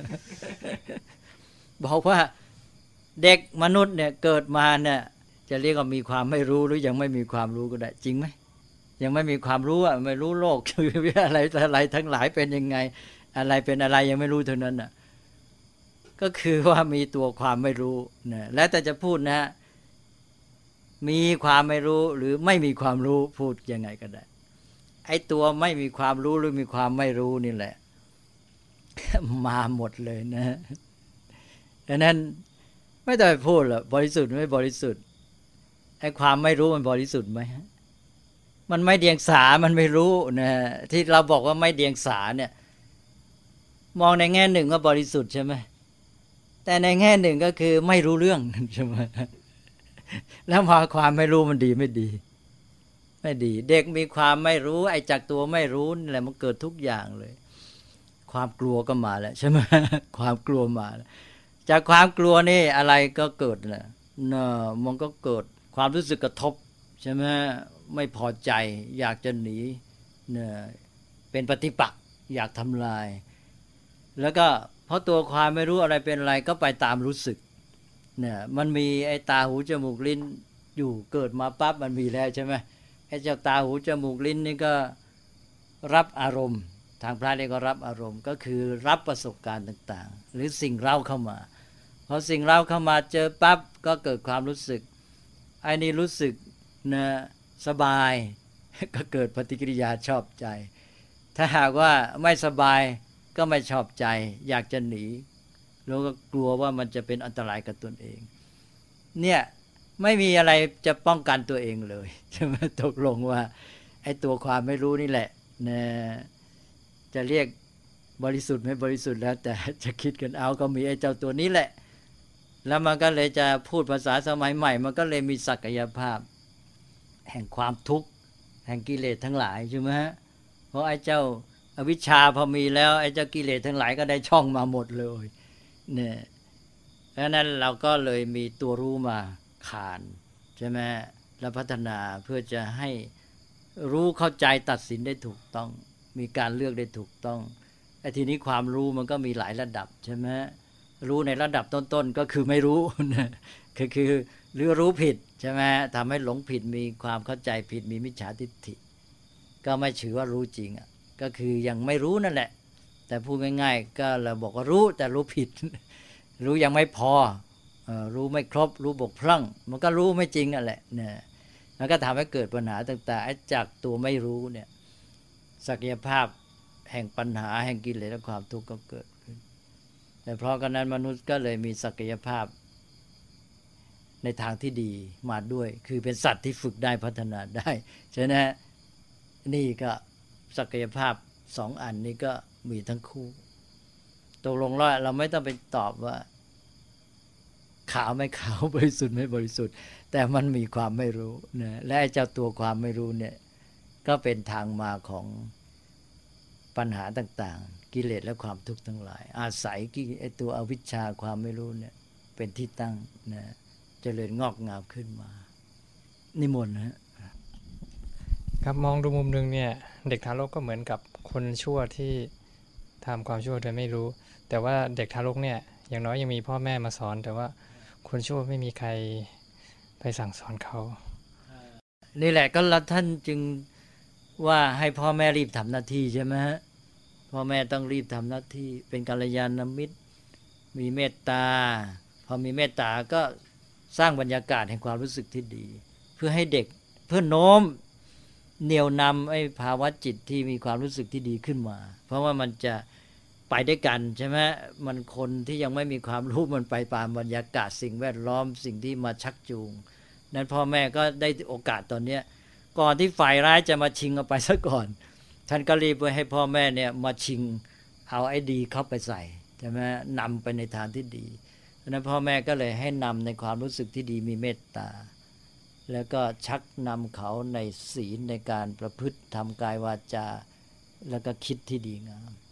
Speaker 3: บอกว่าเด็กมนุษย์เนี่ยเกิดมาเนี่ยจะเรียกว่ามีความไม่รู้หรือยังไม่มีความรู้ก็ได้จริงไหมยังไม่มีความรู้อ่ะไม่รู้โลกคืออะไรอะไรทั้งหลายเป็นยังไงอะไรเป็นอะไรยังไม่รู้เท่านั้นอ่ะก็คือว่ามีตัวความไม่รู้นะแล้วแต่จะพูดนะมีความไม่รู้หรือไม่มีความรู้พูดยังไงก็ได้ไอ้ตัวไม่มีความรู้หรือมีความไม่รู้นี่แหละมาหมดเลยนะดังนั้นไม่ต้องไปพูดหรอกบริสุทธิ์ไม่บริสุทธิ์ไอ้ความไม่รู้มันบริสุทธิ์ไหมมันไม่เดียงสามันไม่รู้นะที่เราบอกว่าไม่เดียงสาเนี่ยมองในแง่หนึ่งก็บริสุทธิ์ใช่ไหมแต่ในแง่หนึ่งก็คือไม่รู้เรื่องใช่ไหมแล้วมาความไม่รู้มันดีไม่ดีไม่ดีเด็กมีความไม่รู้ไอ้จากตัวไม่รู้นี่แหละมันเกิดทุกอย่างเลยความกลัวก็มาแล้วใช่ไหมความกลัวมาแล้วจากความกลัวนี่อะไรก็เกิดแหละเนอะมันก็เกิดความรู้สึกกระทบใช่ไหมไม่พอใจอยากจะหนีเนี่ยเป็นปฏิปักษ์อยากทำลายแล้วก็เพราะตัวความไม่รู้อะไรเป็นอะไรก็ไปตามรู้สึกเนี่ยมันมีไอ้ตาหูจมูกลิ้นอยู่เกิดมาปั๊บมันมีแล้วใช่ไหมไอ้เจ้าตาหูจมูกลิ้นนี่ก็รับอารมณ์ทางพระเรียกว่ารับอารมณ์ก็คือรับประสบการณ์ต่างๆหรือสิ่งเล่าเข้ามาพอสิ่งเล่าเข้ามาเจอปั๊บก็เกิดความรู้สึกไอ้นี่รู้สึกนะสบายก็เกิดปฏิกิริยาชอบใจถ้าหากว่าไม่สบายก็ไม่ชอบใจอยากจะหนีแล้วก็กลัวว่ามันจะเป็นอันตรายกับตนเองเนี่ยไม่มีอะไรจะป้องกันตัวเองเลยใช่ไหมตกลงว่าไอ้ตัวความไม่รู้นี่แหละนะจะเรียกบริสุทธิ์ไม่บริสุทธิ์แล้วแต่จะคิดกันเอาก็มีไอ้เจ้าตัวนี้แหละแล้วมันก็เลยจะพูดภาษาสมัยใหม่มันก็เลยมีศักยภาพแห่งความทุกข์แห่งกิเลสทั้งหลายใช่ไหมฮะเพราะไอ้เจ้าอวิชชาพอมีแล้วไอ้เจ้ากิเลสทั้งหลายก็ได้ช่องมาหมดเลยเนี่ยเพราะนั้นเราก็เลยมีตัวรู้มาขานใช่ไหมแล้วพัฒนาเพื่อจะให้รู้เข้าใจตัดสินได้ถูกต้องมีการเลือกได้ถูกต้องไอ้ทีนี้ความรู้มันก็มีหลายระดับใช่ไหมรู้ในระดับต้นๆก็คือไม่รู้คือคือหรือรู้ผิดใช่ไหมทำให้หลงผิดมีความเข้าใจผิดมีมิจฉาทิฏฐิก็ไม่ถือว่ารู้จริงอ่ะก็คือยังไม่รู้นั่นแหละแต่พูดง่ายๆก็เราบอกว่ารู้แต่รู้ผิดรู้ยังไม่พอรู้ไม่ครบรู้บกพร่องมันก็รู้ไม่จริงนั่นแหละเนี่ยแล้วก็ทำให้เกิดปัญหาต่างๆจากตัวไม่รู้เนี่ยศักยภาพแห่งปัญหาแห่งกิเลสและความทุกข์ก็เกิดขึ้นแต่เพราะกันนั้นมนุษย์ก็เลยมีศักยภาพในทางที่ดีมาด้วยคือเป็นสัตว์ที่ฝึกได้พัฒนาได้ใช่ไหมนี่ก็ศักยภาพสองอันนี้ก็มีทั้งคู่ตกลงแล้วเราไม่ต้องไปตอบว่าขาวไม่ขาวบริสุทธิ์ไม่บริสุทธิ์แต่มันมีความไม่รู้นะและเจ้าตัวความไม่รู้เนี่ยก็เป็นทางมาของปัญหาต่างๆกิเลสและความทุกข์ทั้งหลายอาศัยไอ้ตัวอวิชชาความไม่รู้เนี่ยเป็นที่ตั้งนะเจริญงอกงามขึ้นมานิมนต์นะครับ
Speaker 4: มองดูมุมนึงเนี่ยเด็กทารกก็เหมือนกับคนชั่วที่ทำความชั่วโดยไม่รู้แต่ว่าเด็กทารกเนี่ยอย่างน้อยยังมีพ่อแม่มาสอนแต่ว่าคนชั่วไม่มีใครไปสั่งสอนเขา
Speaker 3: นี่แหละก็แล้วท่านจึงว่าให้พ่อแม่รีบทำหน้าที่ใช่ไหมฮะพ่อแม่ต้องรีบทำหน้าที่เป็นกัลยาณมิตรมีเมตตาพอมีเมตตาก็สร้างบรรยากาศแห่งความรู้สึกที่ดีเพื่อให้เด็กเพื่อโน้มเหนี่ยวนำไอ้ภาวะจิตที่มีความรู้สึกที่ดีขึ้นมาเพราะว่ามันจะไปด้วยกันใช่ไหมมันคนที่ยังไม่มีความรู้มันไปตามบรรยากาศสิ่งแวดล้อมสิ่งที่มาชักจูงนั้นพ่อแม่ก็ได้โอกาสตอนนี้ก่อนที่ฝ่ายร้ายจะมาชิงเอาไปซะก่อนท่านก็รีบไปให้พ่อแม่เนี่ยมาชิงเอาไอ้ดีเข้าไปใส่ใช่ไหมนำไปในทางที่ดีเพราะนั้นพ่อแม่ก็เลยให้นำในความรู้สึกที่ดีมีเมตตาแล้วก็ชักนำเขาในศีลในการประพฤติทำกายวาจาแล้วก็คิดที่ดีงาม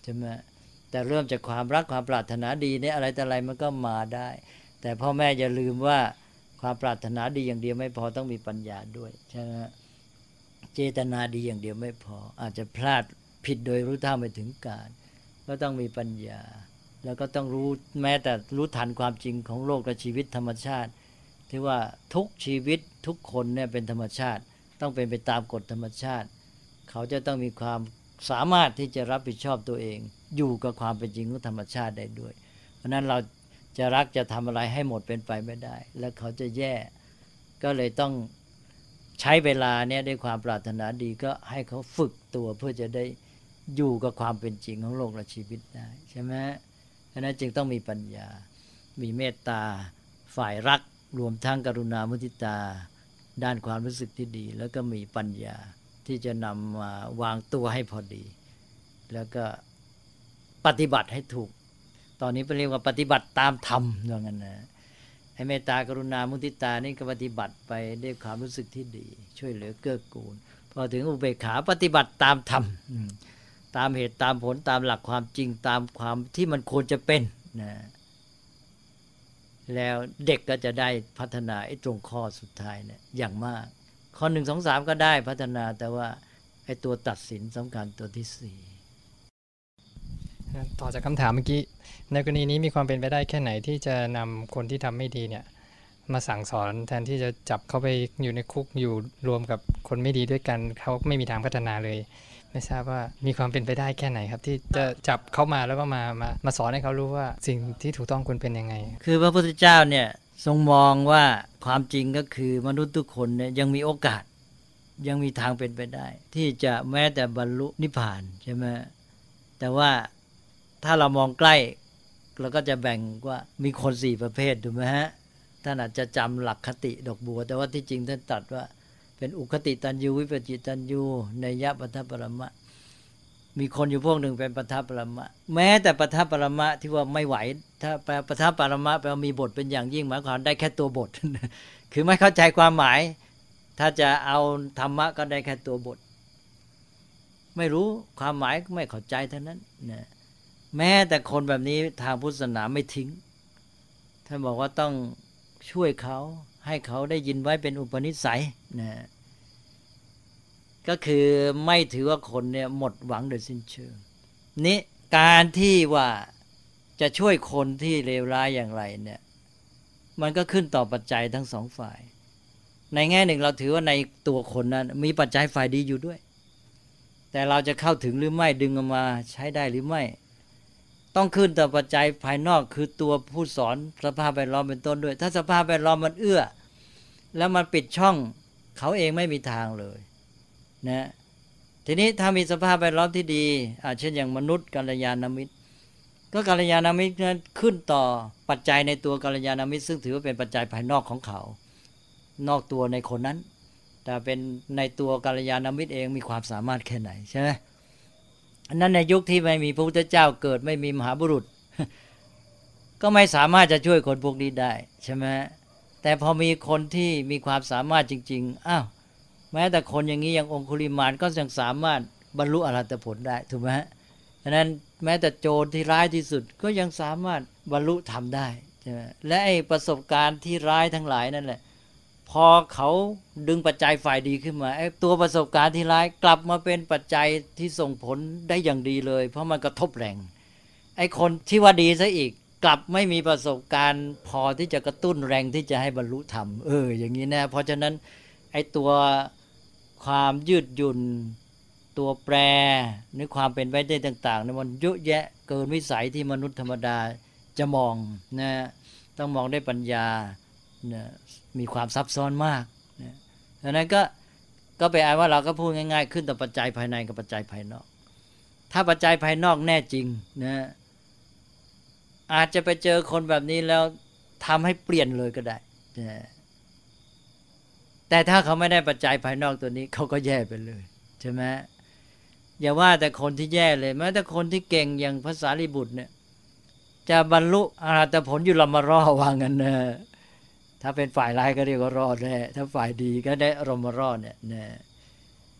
Speaker 3: ใช่ไหมแต่เริ่มจากความรักความปรารถนาดีเนี่ยอะไรแต่อะไรมันก็มาได้แต่พ่อแม่อย่าลืมว่าความปรารถนาดีอย่างเดียวไม่พอต้องมีปัญญาด้วยใช่ไหมเจตนาดีอย่างเดียวไม่พออาจจะพลาดผิดโดยรู้เท่าไม่ถึงการก็ต้องมีปัญญาแล้วก็ต้องรู้แม้แต่รู้ทันความจริงของโลกและชีวิตธรรมชาติที่ว่าทุกชีวิตทุกคนเนี่ยเป็นธรรมชาติต้องเป็นไปตามกฎธรรมชาติเขาจะต้องมีความสามารถที่จะรับผิดชอบตัวเองอยู่กับความเป็นจริงของธรรมชาติได้ด้วยเพราะนั้นเราจะรักจะทำอะไรให้หมดเป็นไปไม่ได้แล้วเขาจะแย่ก็เลยต้องใช้เวลาเนี่ยด้วยความปรารถนาดีก็ให้เขาฝึกตัวเพื่อจะได้อยู่กับความเป็นจริงของโลกและชีวิตได้ใช่ไหมเพราะนั้นจึงต้องมีปัญญามีเมตตาฝ่ายรักรวมทั้งกรุณามุทิตาด้านความรู้สึกที่ดีแล้วก็มีปัญญาที่จะนำมาวางตัวให้พอดีแล้วก็ปฏิบัติให้ถูกตอนนี้เรียกว่าปฏิบัติตามธรรมว่างั้นนะให้เมตตากรุณามุทิตานี่ก็ปฏิบัติไปด้วยความรู้สึกที่ดีช่วยเหลือเกื้อกูลพอถึงอุเบกขาปฏิบัติตามธรรมตามเหตุตามผลตามหลักความจริงตามความที่มันควรจะเป็นนะแล้วเด็กก็จะได้พัฒนาไอ้ตรงข้อสุดท้ายเนี่ยอย่างมากข้อหนึ่งสองสามก็ได้พัฒนาแต่ว่าไอ้ตัวตัดสินสำคัญตัวที่สี่
Speaker 4: ต่อจากคำถามเมื่อกี้ในกรณีนี้มีความเป็นไปได้แค่ไหนที่จะนำคนที่ทำไม่ดีเนี่ยมาสั่งสอนแทนที่จะจับเขาไปอยู่ในคุกอยู่รวมกับคนไม่ดีด้วยกันเขาไม่มีทางพัฒนาเลยไม่ทราบว่ามีความเป็นไปได้แค่ไหนครับที่จะจับเขามาแล้วก็มามามาสอนให้เขารู้ว่าสิ่งที่ถูกต้องควรเป็นยังไง
Speaker 3: คือพระพุทธเจ้าเนี่ยทรงมองว่าความจริงก็คือมนุษย์ทุกคนเนี่ยยังมีโอกาสยังมีทางเป็นไปได้ที่จะแม้แต่บรรลุนิพพานใช่ไหมแต่ว่าถ้าเรามองใกล้เราก็จะแบ่งว่ามีคนสี่ประเภทถูกไหมฮะท่านอาจจะจำหลักคติดอกบัวแต่ว่าที่จริงท่านตรัสว่าเป็นอุคติตัญญูวิปจิตัญญูนัยยะปัฏฐปรมะมีคนอยู่พวกหนึ่งเป็นปัฏฐปรมะแม้แต่ปัฏฐปรมะที่ว่าไม่ไหวถ้าแปลปัฏฐปรมะแปลว่ามีบทเป็นอย่างยิ่งหมายความได้แค่ตัวบท คือไม่เข้าใจความหมายถ้าจะเอาธรรมะก็ได้แค่ตัวบทไม่รู้ความหมายไม่เข้าใจเท่านั้นนะแม้แต่คนแบบนี้ทางพุทธศาสนาไม่ทิ้งท่านบอกว่าต้องช่วยเขาให้เขาได้ยินไว้เป็นอุปนิสัยนะก็คือไม่ถือว่าคนเนี่ยหมดหวังโดยสิ้นเชิงนี้การที่ว่าจะช่วยคนที่เลวร้ายอย่างไรเนี่ยมันก็ขึ้นต่อปัจจัยทั้งสองฝ่ายในแง่หนึ่งเราถือว่าในตัวคนนั้นมีปัจจัยฝ่ายดีอยู่ด้วยแต่เราจะเข้าถึงหรือไม่ดึงออกมาใช้ได้หรือไม่ต้องขึ้นต่อปัจจัยภายนอกคือตัวผู้สอนสภาพแวดล้อมเป็นต้นด้วยถ้าสภาพแวดล้อมมันเอื้อแล้วมันปิดช่องเขาเองไม่มีทางเลยนะทีนี้ถ้ามีสภาพแวดล้อมที่ดีอาเช่นอย่างมนุษย์กัลยาณมิตรก็กัลยาณมิตรนั้นขึ้นต่อปัจจัยในตัวกัลยาณมิตรซึ่งถือว่าเป็นปัจจัยภายนอกของเขานอกตัวในคนนั้นแต่เป็นในตัวกัลยาณมิตรเองมีความสามารถแค่ไหนใช่ไหมอันนั้นในยุคที่ไม่มีพระพุทธเจ้าเกิดไม่มีมหาบุรุษก็ไม่สามารถจะช่วยคนพวกนี้ได้ใช่ไหมแต่พอมีคนที่มีความสามารถจริงๆอ้าวแม้แต่คนอย่างนี้อย่างองคุลิมานก็ยังสามารถบรรลุอรหัตผลได้ถูกไหมฉะนั้นแม้แต่โจรที่ร้ายที่สุดก็ยังสามารถบรรลุธรรมได้ใช่ไหมและไอ้ประสบการณ์ที่ร้ายทั้งหลายนั่นแหละพอเขาดึงปัจจัยฝ่ายดีขึ้นมาไอ้ตัวประสบการณ์ที่ร้ายกลับมาเป็นปัจจัยที่ส่งผลได้อย่างดีเลยเพราะมันกระทบแรงไอ้คนที่ว่าดีซะอีกกลับไม่มีประสบการณ์พอที่จะกระตุ้นแรงที่จะให้บรรลุธรรมเอออย่างนี้นะเพราะฉะนั้นไอ้ตัวความยืดหยุ่นตัวแปรหรือความเป็นไปได้ต่างๆเนี่ยมันเยอะแยะเกินวิสัยที่มนุษย์ธรรมดาจะมองนะต้องมองได้ปัญญานะมีความซับซ้อนมากนะดังนั้นก็ก็ไปอ่านว่าเราก็พูดง่ายๆขึ้นต่อปัจจัยภายในกับปัจจัยภายนอกถ้าปัจจัยภายนอกแน่จริงนะอาจจะไปเจอคนแบบนี้แล้วทำให้เปลี่ยนเลยก็ได้นะแต่ถ้าเขาไม่ได้ปัจจัยภายนอกตัวนี้เขาก็แย่ไปเลยใช่ไหมอย่าว่าแต่คนที่แย่เลยแม้แต่คนที่เก่งอย่างพระสารีบุตรเนี่ยจะบรรลุอรหัตผลอยู่ลำมารอว่างั้นนะถ้าเป็นฝ่ายร้ายก็เรียกว่ารอดแน่ถ้าฝ่ายดีก็ได้อรมรอดเนี่ยนะ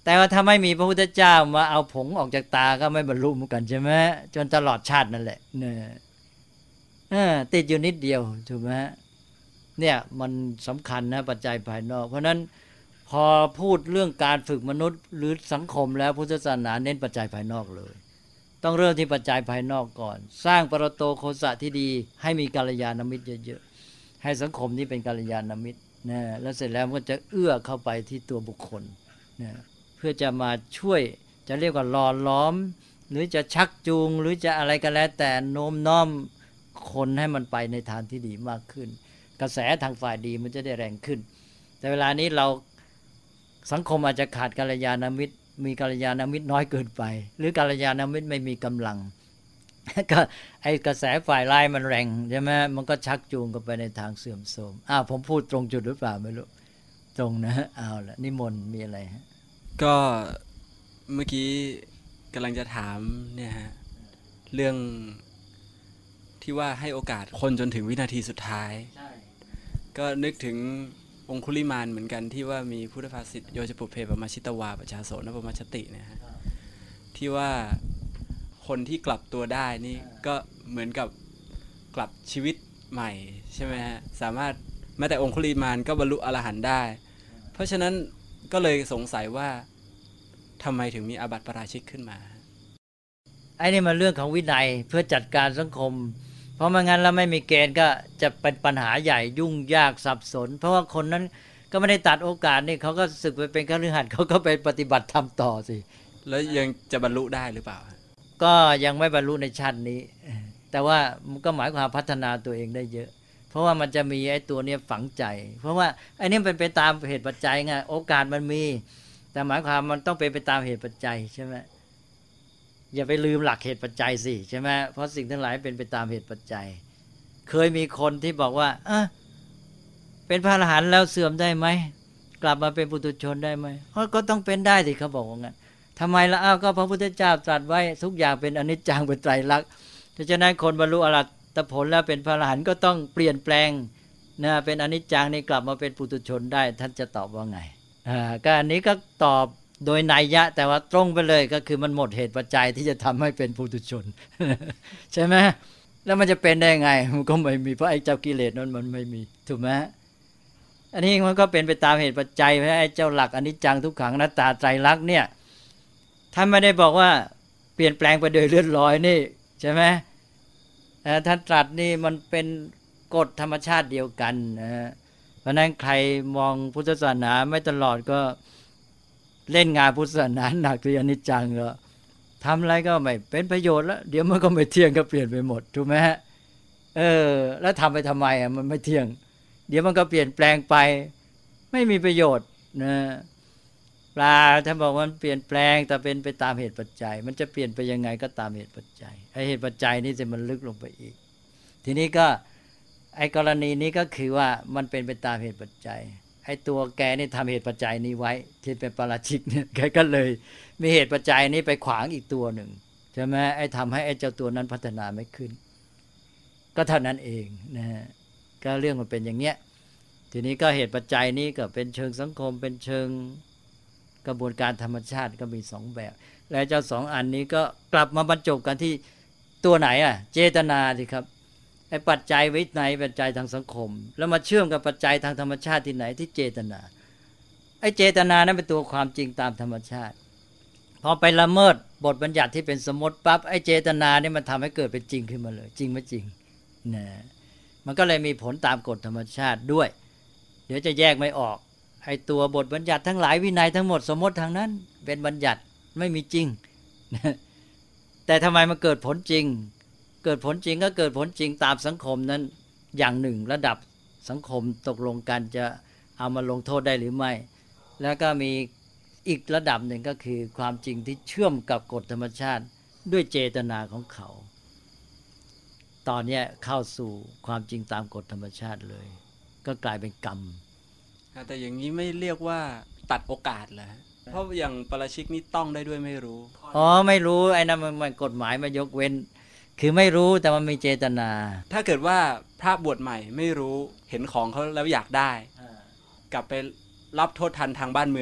Speaker 3: แต่ว่าถ้าไม่มีพระพุทธเจ้ามาเอาผงออกจากตาก็ไม่บรรลุเหมือนกันใช่ไหมจนตลอดชาตินั่นแหละเนี่ยติดอยู่นิดเดียวถูกไหมเนี่ยมันสำคัญนะปัจจัยภายนอกเพราะนั้นพอพูดเรื่องการฝึกมนุษย์หรือสังคมแล้วพุทธศาสนาเน้นปัจจัยภายนอกเลยต้องเริ่มที่ปัจจัยภายนอกก่อนสร้างปรโตโคสะที่ดีให้มีกัลยาณมิตรเยอะๆให้สังคมนี้เป็นกัลยาณมิตรนะแล้วเสร็จแล้วมันก็จะเอื้อเข้าไปที่ตัวบุคคลนะเพื่อจะมาช่วยจะเรียกว่าหล่อล้อมหรือจะชักจูงหรือจะอะไรก็แล้วแต่โน้มน้อมคนให้มันไปในทางที่ดีมากขึ้นกระแสทางฝ่ายดีมันจะได้แรงขึ้นแต่เวลานี้เราสังคมอาจจะขาดกัลยาณมิตรมีกัลยาณมิตรน้อยเกินไปหรือกัลยาณมิตรไม่มีกำลังก็ไอ้กระแสฝ่ายร้ายมันแรงใช่ไหมมันก็ชักจูงกันไปในทางเสื่อมโทรมอ้าวผมพูดตรงจุดหรือเปล่าไม่รู้ตรงนะเอาละนิมนต์มีอะไรฮะ
Speaker 8: ก็เมื่อกี้กำลังจะถามเนี่ยฮะเรื่องที่ว่าให้โอกาสคนจนถึงวินาทีสุดท้ายก็นึกถึงองคุลิมานเหมือนกันที่ว่ามีพุทธภาษิตโยจะปุเพปมาชิตวาปชาโสนปมาชติเนี่ยฮะที่ว่าคนที่กลับตัวได้นี่ก็เหมือนกับกลับชีวิตใหม่ใช่ไหมฮะสามารถแม้แต่องคุลิมานก็บรรลุอรหันต์ได้เพราะฉะนั้นก็เลยสงสัยว่าทำไมถึงมีอาบัติปาราชิกขึ้นมา
Speaker 3: ไอ้นี่มันเรื่องของวินัยเพื่อจัดการสังคมเพราะไม่งั้นแล้วไม่มีเกณฑ์ก็จะเป็นปัญหาใหญ่ยุ่งยากสับสนเพราะว่าคนนั้นก็ไม่ได้ตัดโอกาสนี่เขาก็สึกไปเป็นคฤหัสถ์เขาก็ไปปฏิบัติธรรมต่อสิ
Speaker 8: แล้วยังจะบรรลุได้หรือเปล่า
Speaker 3: ก็ยังไม่บรรลุในชาตินี้แต่ว่ามันก็หมายความพัฒนาตัวเองได้เยอะเพราะว่ามันจะมีไอ้ตัวนี้ฝังใจเพราะว่าไอ้นี่เป็นไปตามเหตุปัจจัยไงโอกาสมันมีแต่หมายความมันต้องเป็นไปตามเหตุปัจจัยใช่ไหมอย่าไปลืมหลักเหตุปัจจัยสิใช่ไหมเพราะสิ่งทั้งหลายเป็นไปตามเหตุปัจจัยเคยมีคนที่บอกว่าเออเป็นพระอรหันต์แล้วเสื่อมได้ไหมกลับมาเป็นปุถุชนได้ไหมก็ต้องเป็นได้สิเขาบอกว่างั้นทำไมล่ะอ้าวก็พระพุทธเจ้าตรัสไว้ทุกอย่างเป็นอนิจจังเป็นไตรลักษณ์ฉะนั้นคนบรรลุอรหัตผลแล้วเป็นพระอรหันต์ก็ต้องเปลี่ยนแปลงนะเป็นอนิจจังนี่กลับมาเป็นปุถุชนได้ท่านจะตอบว่าไงอ่าก็อันนี้ก็ตอบโดยนัยยะแต่ว่าตรงไปเลยก็คือมันหมดเหตุปัจจัยที่จะทำให้เป็นปุถุชน ใช่ไหมแล้วมันจะเป็นได้ไงมันก็ไม่มีเพราะไอ้เจ้ากิเลสนั้นมันไม่มีถูกไหมอันนี้มันก็เป็นไปตามเหตุปัจจัยเพราะไอ้เจ้าหลักอนิจจังทุกขังอนัตตาไตรลักษณ์เนี่ยท่านไม่ได้บอกว่าเปลี่ยนแปลงไปโดยเลื่อนลอยนี่ใช่ไหมท่านตรัสนี่มันเป็นกฎธรรมชาติเดียวกันนะเพราะนั้นใครมองพุทธศาสนาไม่ตลอดก็เล่นงานพุทธศาสนาหนักที่อนิจจังแล้วทำอะไรก็ไม่เป็นประโยชน์แล้วเดี๋ยวมันก็ไม่เที่ยงก็เปลี่ยนไปหมดถูกไหมฮะเออแล้วทำไปทำไมอ่ะมันไม่เที่ยงเดี๋ยวมันก็เปลี่ยนแปลงไปไม่มีประโยชน์นะปลาถ้าบอกว่ามันเปลี่ยนแปลงแต่เป็นไปตามเหตุปัจจัยมันจะเปลี่ยนไปยังไงก็ตามเหตุปัจจัยไอ้เหตุปัจจัยนี่จะมันลึกลงไปอีกทีนี้ก็ไอ้กรณีนี้ก็คือว่ามันเป็นไปตามเหตุปัจจัยไอ้ตัวแกนี่ทำเหตุปัจจัยนี้ไว้ที่เป็นปาราชิกเนี่ยแกก็เลยมีเหตุปัจจัยนี้ไปขวางอีกตัวหนึ่งใช่ไหมไอ้ทำให้ไอ้เจ้าตัวนั้นพัฒนาไม่ขึ้นก็เท่านั้นเองนะฮะก็เรื่องมันเป็นอย่างเนี้ยทีนี้ก็เหตุปัจจัยนี้ก็เป็นเชิงสังคมเป็นเชิงกระบวนการธรรมชาติก็มีสองแบบและเจ้าสองอันนี้ก็กลับมาบรรจบกันที่ตัวไหนอ่ะเจตนาสิครับไอ้ปัจจัยวินัยปัจจัยทางสังคมแล้วมาเชื่อมกับปัจจัยทางธรรมชาติที่ไหนที่เจตนาไอ้เจตนานั้นเป็นตัวความจริงตามธรรมชาติพอไปละเมิดบทบัญญัติที่เป็นสมมติปั๊บไอ้เจตนาเนี่ยมันทำให้เกิดเป็นจริงขึ้นมาเลยจริงไม่จริงนะมันก็เลยมีผลตามกฎธรรมชาติด้วยเดี๋ยวจะแยกไม่ออกไอ้ตัวบทบัญญัติทั้งหลายวินัยทั้งหมดสมมติทางนั้นเป็นบัญญัติไม่มีจริงแต่ทำไมมันเกิดผลจริงเกิดผลจริงก็เกิดผลจริงตามสังคมนั้นอย่างหนึ่งระดับสังคมตกลงกันจะเอามาลงโทษได้หรือไม่แล้วก็มีอีกระดับหนึ่งก็คือความจริงที่เชื่อมกับกฎธรรมชาติด้วยเจตนาของเขาตอนนี้เข้าสู่ความจริงตามกฎธรรมชาติเลยก็กลายเป็นกรรม
Speaker 8: แต่อย่างนี้ไม่เรียกว่าตัดโอกาสเหรอเพราะอย่างปาราชิกนี่ต้องได้ด้วยไม่รู้
Speaker 3: อ๋อไม่รู้ไอ้นั่นมันกฎหมายมายกเว้นคือไม่รู้แต่มันมีเจตนา
Speaker 8: ถ้าเกิดว่าพระบวชใหม่ไม่รู้เห็นของเขาแล้วอยากได้กลับไปรับโทษทันทางบ้านเมืองเสร็จ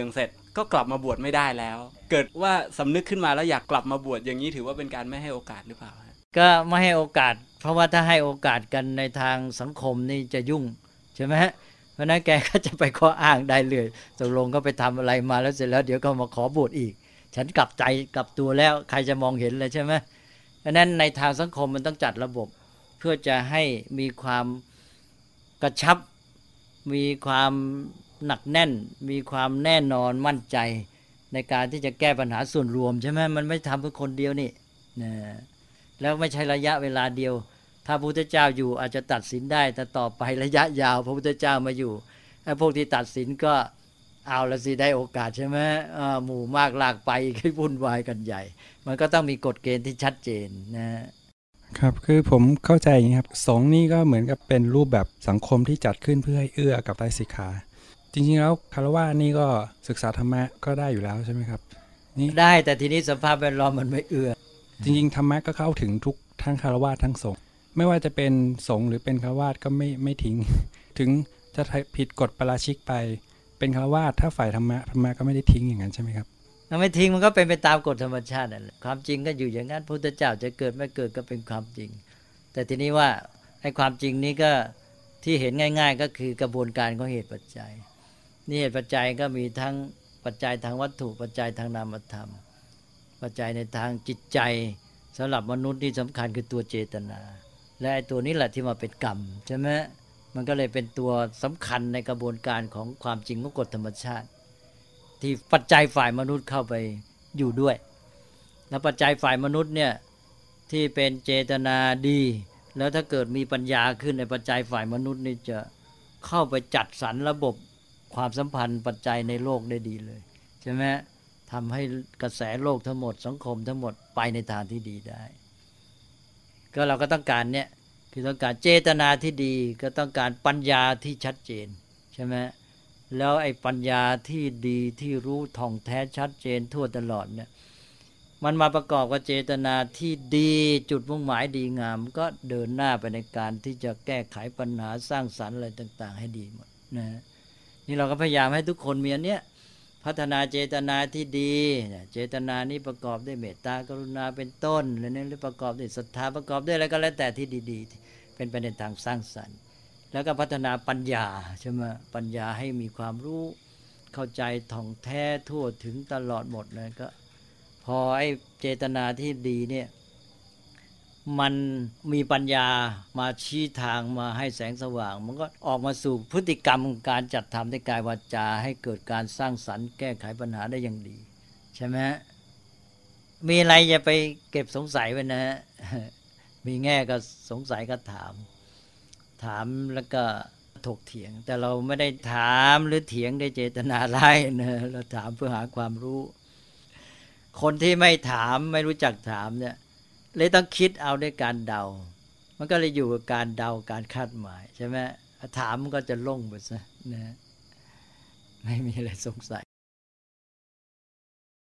Speaker 8: ก็กลับมาบวชไม่ได้แล้ว เกิดว่าสำนึกขึ้นมาแล้วอยากกลับมาบวชอย่างนี้ถือว่าเป็นการไม่ให้โอกาสหรือเปล่า
Speaker 3: ก็ไม่ให้โอกาสเพราะว่าถ้าให้โอกาสกันในทางสังคมนี่จะยุ่งใช่ไหมฮะเพราะนั้นแกก็จะไปข้ออ้างได้เลยตกลงก็ไปทำอะไรมาแล้วเสร็จแล้วเดี๋ยวก็มาขอบวชอีกฉันกลับใจกลับตัวแล้วใครจะมองเห็นเลยใช่ไหมเพราะนั้นในทางสังคมมันต้องจัดระบบเพื่อจะให้มีความกระชับมีความหนักแน่นมีความแน่นอนมั่นใจในการที่จะแก้ปัญหาส่วนรวมใช่ไหมมันไม่ทำเพื่อคนเดียวนี่นะแล้วไม่ใช่ระยะเวลาเดียวถ้าพระพุทธเจ้าอยู่อาจจะตัดสินได้แต่ต่อไประยะยาวพระพุทธเจ้ามาอยู่ไอ้พวกที่ตัดสินก็เอาละสิได้โอกาสใช่ไหมหมู่มากลากไปให้วุ่นวายกันใหญ่มันก็ต้องมีกฎเกณฑ์ที่ชัดเจนนะครับ
Speaker 9: คือผมเข้าใจอย่างนี้ครับสงฆ์นี่ก็เหมือนกับเป็นรูปแบบสังคมที่จัดขึ้นเพื่อให้เอื้อกับไตรสิกขาจริงๆแล้วคฤหัสถ์นี่ก็ศึกษาธรรมะก็ได้อยู่แล้วใช่ไหมครับนี่
Speaker 3: ได้แต่ทีนี้สภาพแวดล้อมมันไม่เอื้อ
Speaker 9: จริงๆธรรมะก็เข้าถึงทุกทั้งคฤหัสถ์ทั้งสงฆ์ไม่ว่าจะเป็นสงฆ์หรือเป็นคฤหัสถ์ก็ไม่ไม่ทิ้งถึงจะผิดกฎปาราชิกไปเป็นคฤหัสถ์ถ้าฝ่ายธรรมะธรรมะก็ไม่ได้ทิ้งอย่างนั้นใช่ไหมครับ
Speaker 3: ถ้าไม่ทิ้งมันก็เป็นไปตามกฎธรรมชาตินั่นแหละความจริงก็อยู่อย่างนั้นพระพุทธเจ้าจะเกิดไม่เกิดก็เป็นความจริงแต่ทีนี้ว่าไอ้ความจริงนี้ก็ที่เห็นง่ายๆก็คือกระบวนการของเหตุปัจจัยนี่เหตุปัจจัยก็มีทั้งปัจจัยทางวัตถุปัจจัยทางนามธรรมปัจจัยในทางจิตใจสำหรับมนุษย์ที่สำคัญคือตัวเจตนาและไอ้ตัวนี้แหละที่มาเป็นกรรมใช่ไหมมันก็เลยเป็นตัวสำคัญในกระบวนการของความจริงของกฎธรรมชาติที่ปัจจัยฝ่ายมนุษย์เข้าไปอยู่ด้วยแล้วปัจจัยฝ่ายมนุษย์เนี่ยที่เป็นเจตนาดีแล้วถ้าเกิดมีปัญญาขึ้นในปัจจัยฝ่ายมนุษย์นี่จะเข้าไปจัดสรรระบบความสัมพันธ์ปัจจัยในโลกได้ดีเลยใช่ไหมทำให้กระแสโลกทั้งหมดสังคมทั้งหมดไปในทางที่ดีได้ก็เราก็ต้องการเนี่ยคือต้องการเจตนาที่ดีก็ต้องการปัญญาที่ชัดเจนใช่ไหมแล้วไอ้ปัญญาที่ดีที่รู้ท่องแท้ชัดเจนทั่วตลอดเนี่ยมันมาประกอบกับเจตนาที่ดีจุดมุ่งหมายดีงามก็เดินหน้าไปในการที่จะแก้ไขปัญหาสร้างสรรค์อะไรต่างๆให้ดีหมดนะนี่เราก็พยายามให้ทุกคนมีอันเนี้ยพัฒนาเจตนาที่ดีเจตนานี้ประกอบด้วยเมตตากรุณาเป็นต้นแล้วนี่ประกอบด้วยศรัทธาประกอบด้วยอะไรก็แล้วแต่ที่ดีๆเป็นไปในทางสร้างสรรค์แล้วก็พัฒนาปัญญาใช่ไหมปัญญาให้มีความรู้เข้าใจท่องแท้ทั่วถึงตลอดหมดเลยก็พอไอ้เจตนาที่ดีเนี่ยมันมีปัญญามาชี้ทางมาให้แสงสว่างมันก็ออกมาสู่พฤติกรรมการจัดทำในกายวาจาให้เกิดการสร้างสรรค์แก้ไขปัญหาได้อย่างดีใช่ไหมมีอะไรอย่าไปเก็บสงสัยไว้นะมีแง่ก็สงสัยก็ถามถามแล้วก็ถกเถียงแต่เราไม่ได้ถามหรือเถียงด้วยเจตนาร้ายนะเราถามเพื่อหาความรู้คนที่ไม่ถามไม่รู้จักถามเนี่ยเลยต้องคิดเอาด้วยการเดามันก็เลยอยู่กับการเดาการคาดหมายใช่ไหมถามมันก็จะล่งไปซะนะไม่มีอะไรสงสัย